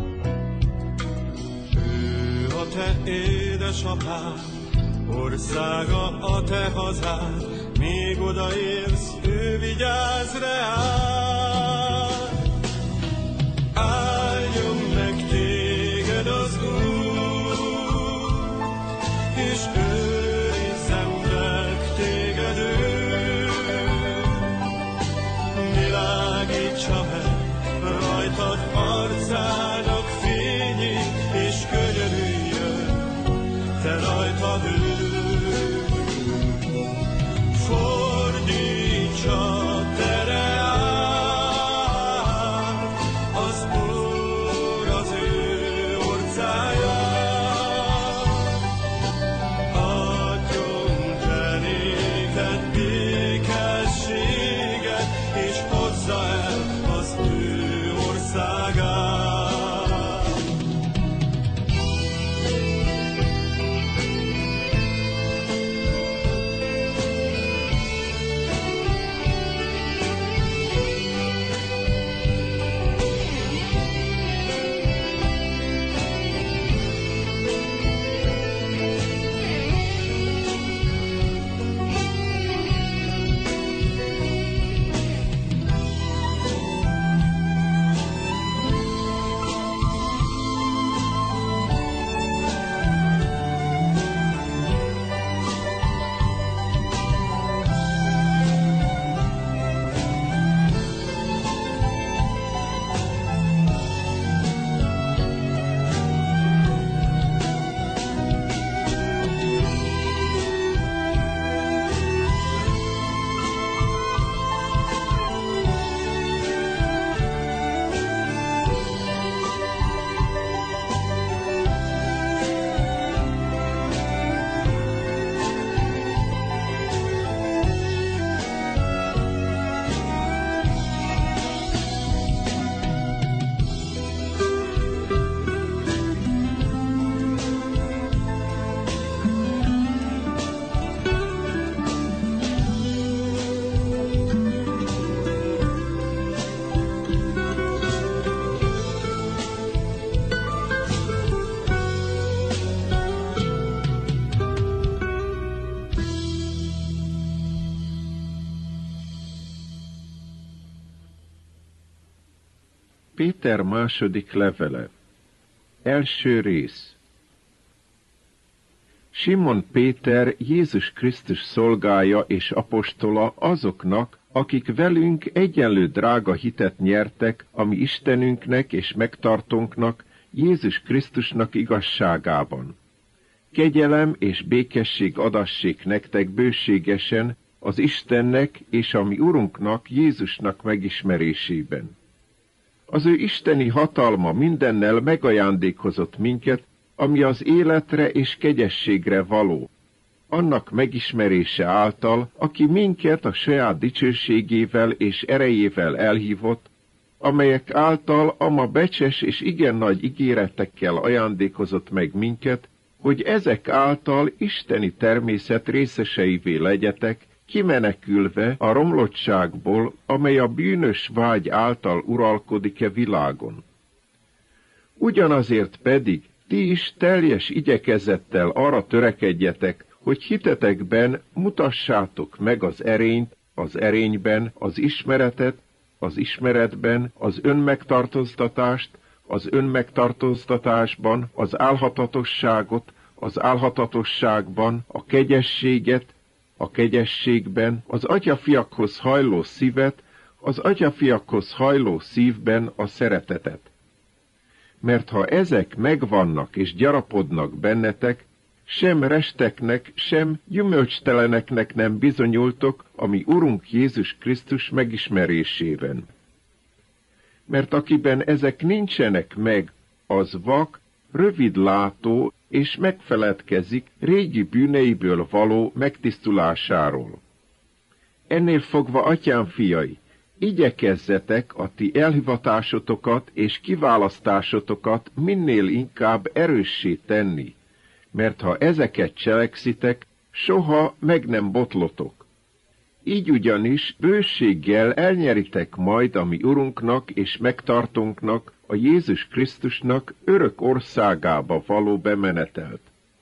Ő a te édesapád, országa a te hazád, míg odaérsz, ő vigyáz reád. Áldjon meg téged az Úr, és őrizzen meg téged ő. Világítsa meg rajtad arcának fényét, és könyörüljön te rajtad ő. Fordítsa te reád, az Úr az ő orcáját. Adjon te néked békességet, és hozza el az ő országát. Péter második levele. Első rész. Simon Péter, Jézus Krisztus szolgája és apostola azoknak, akik velünk egyenlő drága hitet nyertek, ami Istenünknek és megtartónknak, Jézus Krisztusnak igazságában. Kegyelem és békesség adassék nektek bőségesen az Istennek és a mi Urunknak, Jézusnak megismerésében. Az ő isteni hatalma mindennel megajándékozott minket, ami az életre és kegyességre való, annak megismerése által, aki minket a saját dicsőségével és erejével elhívott, amelyek által ama becses és igen nagy ígéretekkel ajándékozott meg minket, hogy ezek által isteni természet részeseivé legyetek, kimenekülve a romlottságból, amely a bűnös vágy által uralkodik-e világon. Ugyanazért pedig ti is teljes igyekezettel arra törekedjetek, hogy hitetekben mutassátok meg az erényt, az erényben, az ismeretet, az ismeretben, az önmegtartóztatást, az önmegtartóztatásban, az álhatatosságot, az álhatatosságban, a kegyességet, a kegyességben, az atyafiakhoz hajló szívet, az atyafiakhoz hajló szívben a szeretetet. Mert ha ezek megvannak és gyarapodnak bennetek, sem resteknek, sem gyümölcsteleneknek nem bizonyultok a mi Urunk Jézus Krisztus megismerésében. Mert akiben ezek nincsenek meg, az vak, rövidlátó és megfeledkezik régi bűneiből való megtisztulásáról. Ennél fogva, atyám fiai, igyekezzetek a ti elhivatásotokat és kiválasztásototokat minél inkább erőssé tenni, mert ha ezeket cselekszitek, soha meg nem botlotok. Így ugyanis bőséggel elnyeritek majd a mi Urunknak és megtartónknak, a Jézus Krisztusnak örök országába való bemenetelt.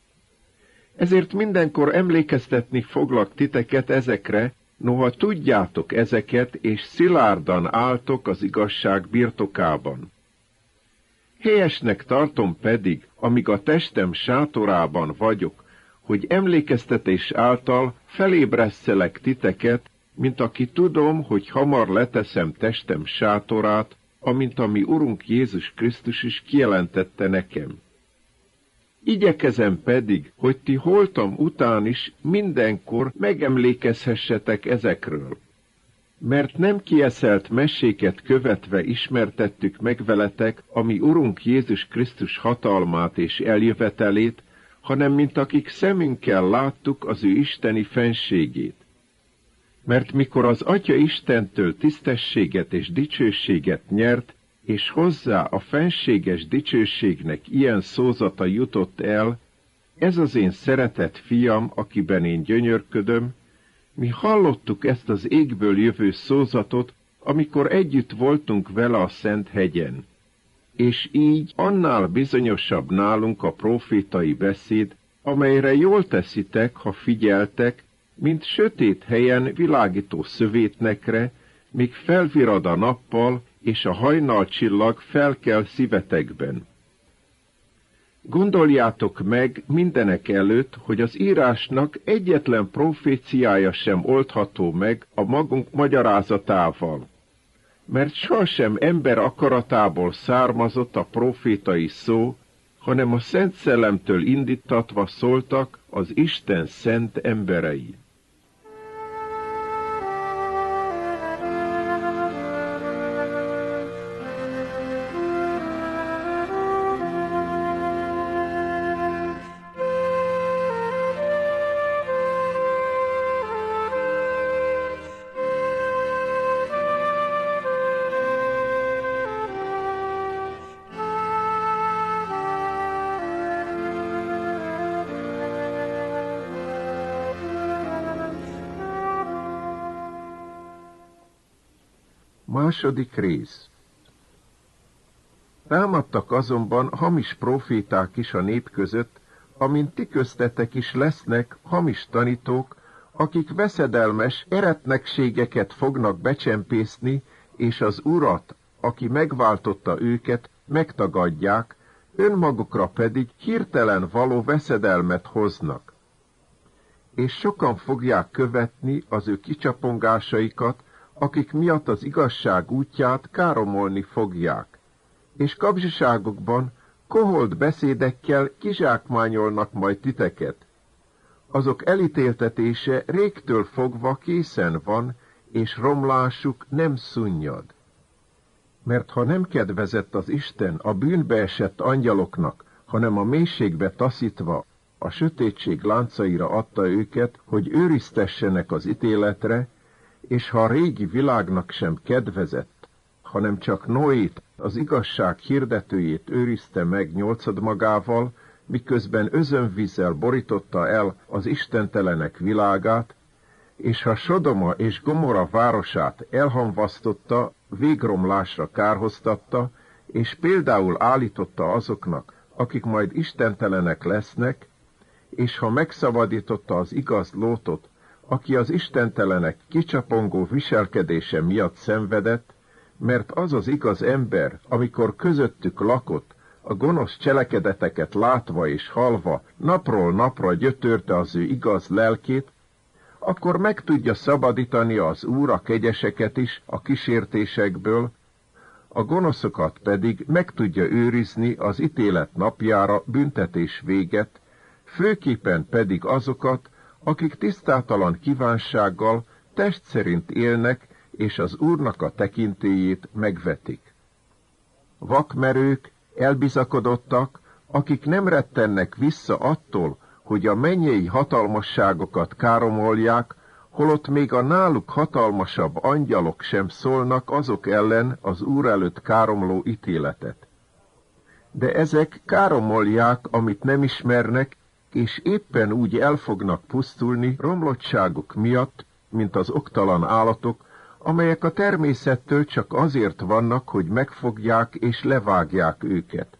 Ezért mindenkor emlékeztetni foglak titeket ezekre, noha tudjátok ezeket, és szilárdan álltok az igazság birtokában. Helyesnek tartom pedig, amíg a testem sátorában vagyok, hogy emlékeztetés által felébresszelek titeket, mint aki tudom, hogy hamar leteszem testem sátorát, amint a mi Urunk Jézus Krisztus is kijelentette nekem. Igyekezem pedig, hogy ti holtam után is mindenkor megemlékezhessetek ezekről. Mert nem kieszelt meséket követve ismertettük meg veletek a mi Urunk Jézus Krisztus hatalmát és eljövetelét, hanem mint akik szemünkkel láttuk az ő isteni fenségét. Mert mikor az Atya Istentől tisztességet és dicsőséget nyert, és hozzá a fenséges dicsőségnek ilyen szózata jutott el, ez az én szeretett fiam, akiben én gyönyörködöm, mi hallottuk ezt az égből jövő szózatot, amikor együtt voltunk vele a Szent hegyen. És így annál bizonyosabb nálunk a prófétai beszéd, amelyre jól teszitek, ha figyeltek, mint sötét helyen világító szövétnekre, míg felvirad a nappal, és a hajnalcsillag felkel szívetekben. Gondoljátok meg mindenek előtt, hogy az írásnak egyetlen proféciája sem oldható meg a magunk magyarázatával, mert sohasem ember akaratából származott a profétai szó, hanem a Szent Szellemtől indítatva szóltak az Isten szent emberei. Második rész. Támadtak azonban hamis proféták is a nép között, amint ti köztetek is lesznek hamis tanítók, akik veszedelmes eretnekségeket fognak becsempészni, és az Urat, aki megváltotta őket, megtagadják, önmagukra pedig hirtelen való veszedelmet hoznak. És sokan fogják követni az ő kicsapongásaikat, akik miatt az igazság útját káromolni fogják, és kapzsiságokban koholt beszédekkel kizsákmányolnak majd titeket. Azok elítéltetése régtől fogva készen van, és romlásuk nem szunnyad. Mert ha nem kedvezett az Isten a bűnbe esett angyaloknak, hanem a mélységbe taszítva a sötétség láncaira adta őket, hogy őriztessenek az ítéletre, és ha a régi világnak sem kedvezett, hanem csak Noét, az igazság hirdetőjét őrizte meg nyolcadmagával, miközben özönvízzel borította el az istentelenek világát, és ha Sodoma és Gomora városát elhamvasztotta, végromlásra kárhoztatta, és például állította azoknak, akik majd istentelenek lesznek, és ha megszabadította az igaz Lótot, aki az istentelenek kicsapongó viselkedése miatt szenvedett, mert az az igaz ember, amikor közöttük lakott, a gonosz cselekedeteket látva és hallva, napról napra gyötörte az ő igaz lelkét, akkor meg tudja szabadítani az Úr a kegyeseket is a kísértésekből, a gonoszokat pedig meg tudja őrizni az ítélet napjára büntetés véget, főképpen pedig azokat, akik tisztátalan kívánsággal test szerint élnek, és az Úrnak a tekintélyét megvetik. Vakmerők, elbizakodottak, akik nem rettennek vissza attól, hogy a mennyei hatalmasságokat káromolják, holott még a náluk hatalmasabb angyalok sem szólnak azok ellen az Úr előtt káromló ítéletet. De ezek káromolják, amit nem ismernek, és éppen úgy el fognak pusztulni romlottságuk miatt, mint az oktalan állatok, amelyek a természettől csak azért vannak, hogy megfogják és levágják őket.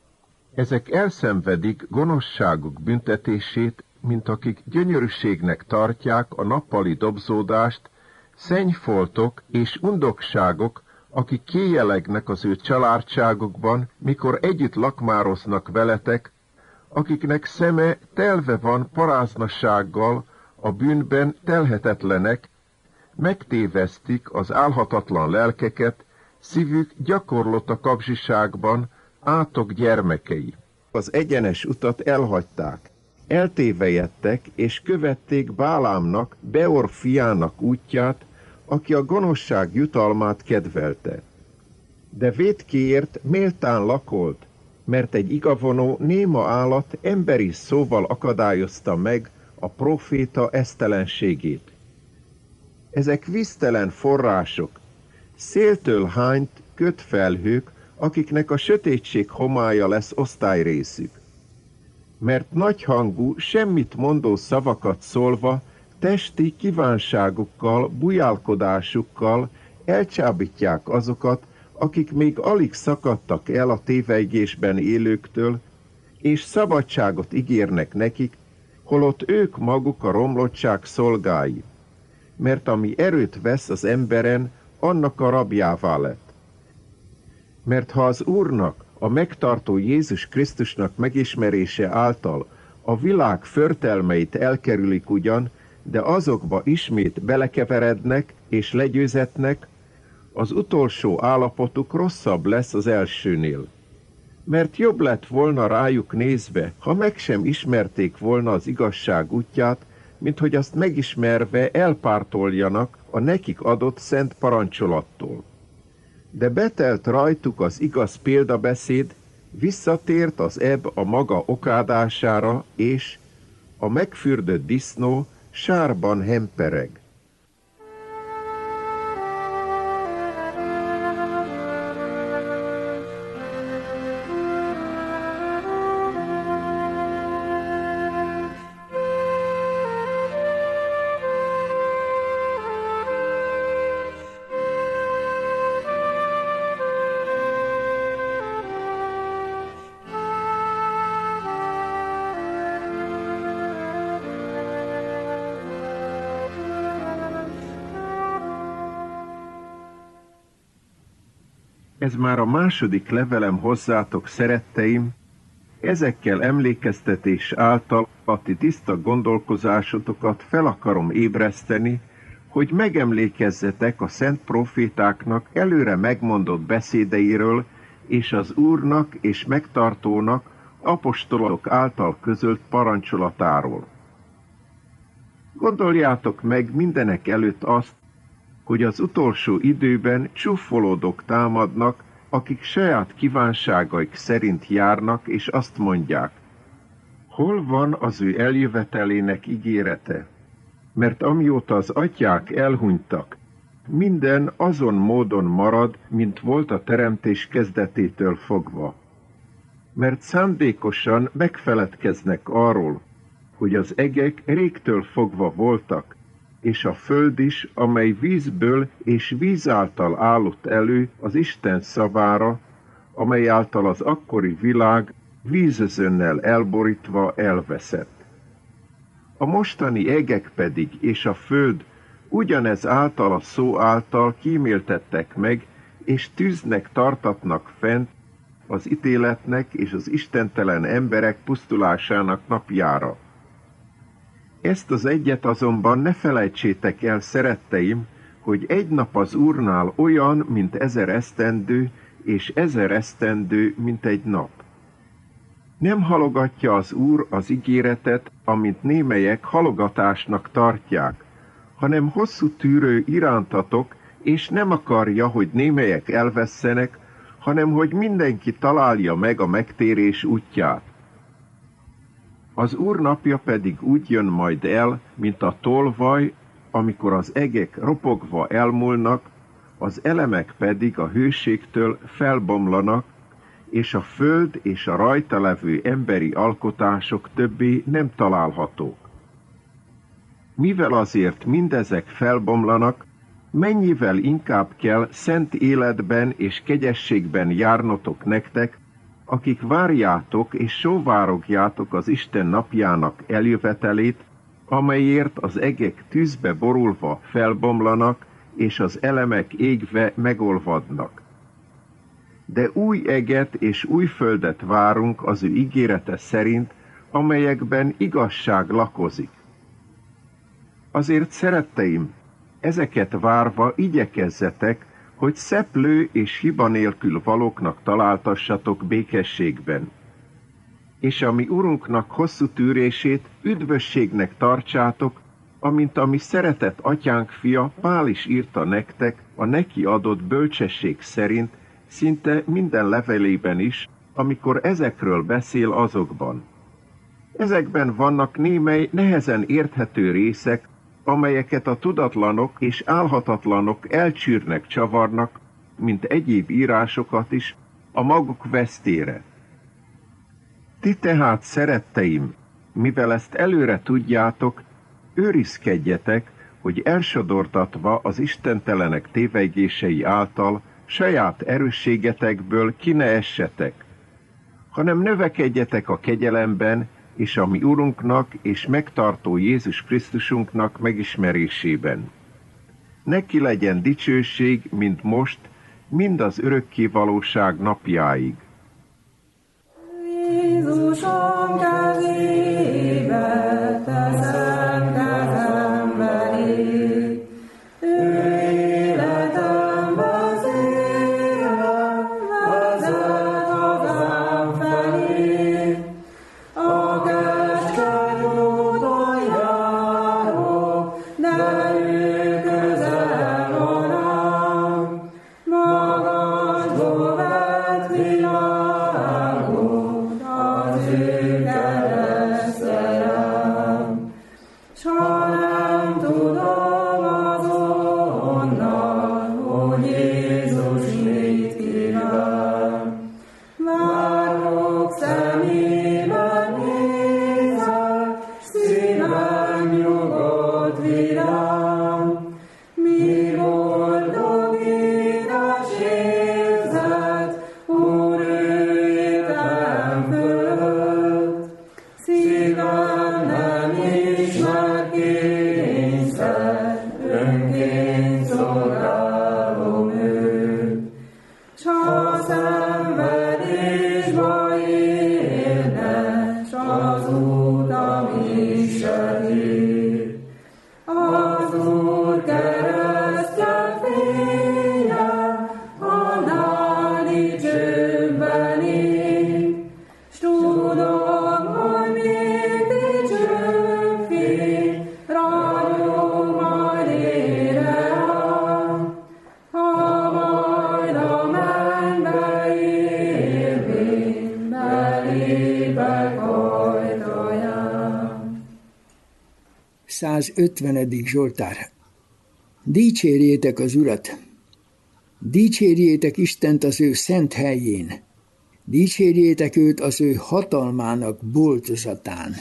Ezek elszenvedik gonoszságuk büntetését, mint akik gyönyörűségnek tartják a nappali dobzódást, szennyfoltok és undokságok, akik kéjelegnek az ő családságukban, mikor együtt lakmároznak veletek, akiknek szeme telve van paráznassággal, a bűnben telhetetlenek, megtévesztik az álhatatlan lelkeket, szívük gyakorlott a kapzsiságban, átok gyermekei. Az egyenes utat elhagyták, eltévejedtek és követték Bálámnak, Beor fiának útját, aki a gonoszság jutalmát kedvelte. De vétkéért méltán lakolt, mert egy igavonó néma állat emberi szóval akadályozta meg a próféta esztelenségét. Ezek víztelen források, széltől hányt kötfelhők, akiknek a sötétség homálya lesz osztályrészük. Mert nagyhangú, semmit mondó szavakat szólva, testi kívánságukkal, bujálkodásukkal elcsábítják azokat, akik még alig szakadtak el a tévejgésben élőktől, és szabadságot ígérnek nekik, holott ők maguk a romlottság szolgái. Mert ami erőt vesz az emberen, annak a rabjává lett. Mert ha az Úrnak, a megtartó Jézus Krisztusnak megismerése által a világ förtelmeit elkerülik ugyan, de azokba ismét belekeverednek és legyőzetnek, az utolsó állapotuk rosszabb lesz az elsőnél. Mert jobb lett volna rájuk nézve, ha meg sem ismerték volna az igazság útját, mint hogy azt megismerve elpártoljanak a nekik adott szent parancsolattól. De betelt rajtuk az igaz példabeszéd, visszatért az ebb a maga okádására, és a megfürdött disznó sárban hempereg. Ez már a második levelem hozzátok, szeretteim, ezekkel emlékeztetés által a ti tiszta gondolkozásotokat fel akarom ébreszteni, hogy megemlékezzetek a szent profétáknak előre megmondott beszédeiről, és az Úrnak és megtartónak apostolok által közölt parancsolatáról. Gondoljátok meg mindenek előtt azt, hogy az utolsó időben csúfolódok támadnak, akik saját kívánságaik szerint járnak, és azt mondják, hol van az ő eljövetelének ígérete? Mert amióta az atyák elhunytak, minden azon módon marad, mint volt a teremtés kezdetétől fogva. Mert szándékosan megfeledkeznek arról, hogy az egek régtől fogva voltak, és a föld is, amely vízből és víz által állott elő az Isten szavára, amely által az akkori világ vízözönnel elborítva elveszett. A mostani egek pedig és a föld ugyanez által a szó által kíméltettek meg, és tűznek tartatnak fent az ítéletnek és az istentelen emberek pusztulásának napjára. Ezt az egyet azonban ne felejtsétek el, szeretteim, hogy egy nap az Úrnál olyan, mint ezer esztendő, és ezer esztendő, mint egy nap. Nem halogatja az Úr az ígéretet, amit némelyek halogatásnak tartják, hanem hosszú tűrő irántatok, és nem akarja, hogy némelyek elvesszenek, hanem hogy mindenki találja meg a megtérés útját. Az Úr napja pedig úgy jön majd el, mint a tolvaj, amikor az egek ropogva elmúlnak, az elemek pedig a hőségtől felbomlanak, és a föld és a rajta levő emberi alkotások többé nem találhatók. Mivel azért mindezek felbomlanak, mennyivel inkább kell szent életben és kegyességben járnotok nektek, akik várjátok és sóvárogjátok az Isten napjának eljövetelét, amelyért az egek tűzbe borulva felbomlanak, és az elemek égve megolvadnak. De új eget és új földet várunk az ő ígérete szerint, amelyekben igazság lakozik. Azért, szeretteim, ezeket várva igyekezzetek, hogy szeplő és hiba nélkül valóknak találtassatok békességben. És a mi Urunknak hosszú tűrését üdvösségnek tartsátok, amint a mi szeretett atyánk fia Pál is írta nektek a neki adott bölcsesség szerint, szinte minden levelében is, amikor ezekről beszél azokban. Ezekben vannak némely nehezen érthető részek, amelyeket a tudatlanok és álhatatlanok elcsűrnek, csavarnak, mint egyéb írásokat is, a maguk vesztére. Ti tehát, szeretteim, mivel ezt előre tudjátok, őrizkedjetek, hogy elsodortatva az istentelenek tévejgései által saját erősségetekből ki ne essetek, hanem növekedjetek a kegyelemben és a mi Urunknak és megtartó Jézus Krisztusunknak megismerésében. Neki legyen dicsőség, mint most, mind az örökkévalóság napjáig. Jézusom kezébe teszem kezembe rég, ő életem vezére, vezet hazám felé. A keskeny úton járok, de ő közel van rám, magasba vett világot az ő keresztelem. S ha nem tudom azonnal, hogy Jézus mit kíván, várok szemében nézek, szívem nyugodt vidám, mi boldog édes érzet, Úr őjétem fölött. Szívem nem ismer kényszer, önként szolgálom őt. S ha szenvedésba érne, s az utam is sötét, az Úr keresztje fénye, annál dicsőbben ég. S tudom, hogy még dicsőbb fény, ragyog majd érem, ha majd a mennybe érvén belépek ajtaján. százötvenedik Zsoltár. Dicsérjétek az Urat! Dicsérjétek Istent az ő szent helyén! Dicsérjétek őt az ő hatalmának boltozatán!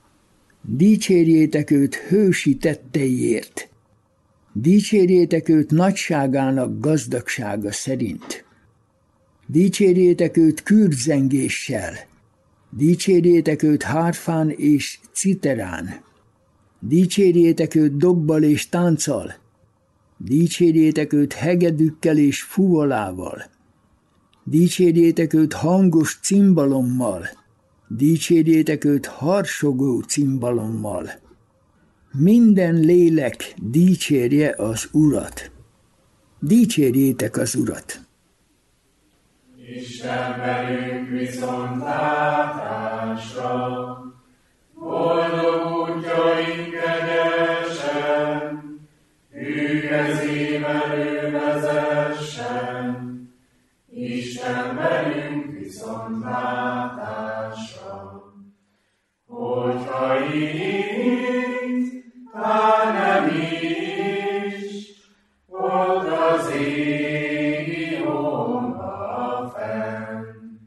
Dicsérjétek őt hősi tetteiért! Dicsérjétek őt nagyságának gazdagsága szerint! Dicsérjétek őt kürtzengéssel! Dicsérjétek őt hárfán és citerán! Dicsérjétek őt dobbal és tánccal! Dicsérjétek őt hegedűkkel és fuvolával! Dicsérjétek őt hangos cimbalommal! Dicsérjétek őt harsogó cimbalommal! Minden lélek dicsérje az Urat! Dicsérjétek az Urat! Isten velünk viszontlátás! Boldog útjaink kegyesen, ő kezével ő vezessen, Isten velünk viszontlátásra. Hogyha itt, tán nem is, ott az égi honva fenn,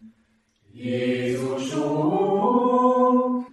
Jézusunk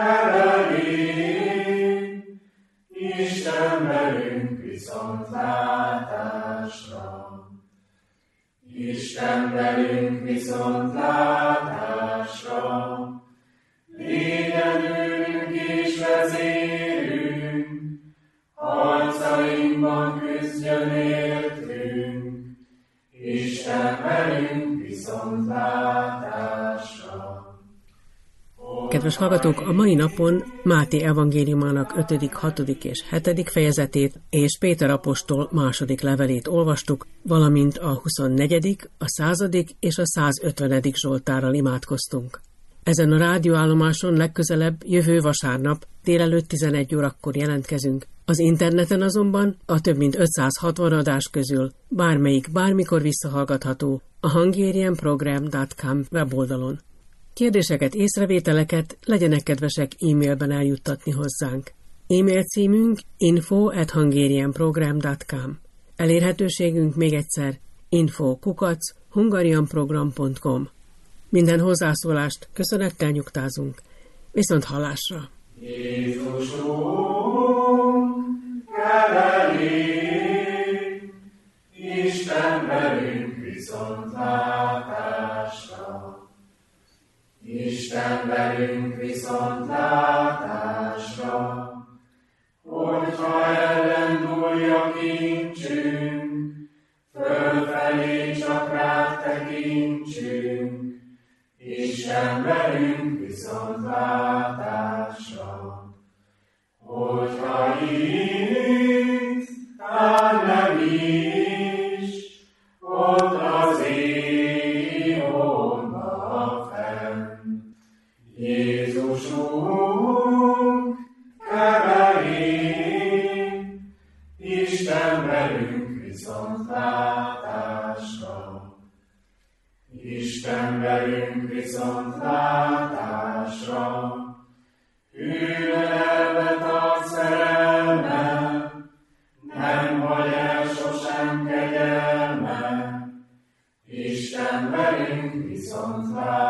kevelé, Isten velünk viszontlátásra. Isten velünk viszontlátásra, légyen őrünk és vezérünk, harcainkban küzdjön értünk, Isten velünk viszontlátásra. Kedves hallgatók, a mai napon Máté evangéliumának ötödik, hatodik és hetedik fejezetét és Péter apostol második levelét olvastuk, valamint a huszonnegyedik, a századik és a százötvenedik Zsoltárral imádkoztunk. Ezen a rádióállomáson legközelebb jövő vasárnap délelőtt tizenegy órakor jelentkezünk. Az interneten azonban a több mint ötszázhatvan adás közül bármelyik bármikor visszahallgatható a hungarian program pont com weboldalon. Kérdéseket, észrevételeket legyenek kedvesek e-mailben eljuttatni hozzánk. E-mail címünk info at hungarian program pont com. Elérhetőségünk még egyszer info kukac hungarian program pont com. Minden hozzászólást köszönettel nyugtázunk. Viszont hallásra! Jézusunk, kevelé, Isten velünk viszontlátásra. Isten velünk viszontlátásra, hogyha ellendulja kincsünk, fölfelé csak rád tekintsünk, Isten velünk viszontlátásra. Hogyha itt, tán nem is, ott az égi honva fenn, Jézusunk kevelé, Isten velünk viszontlátásra. Isten velünk viszontlátásra, hűen elvetart szerelme, nem hagy el sosem kegyelme, Isten velünk viszontlátásra.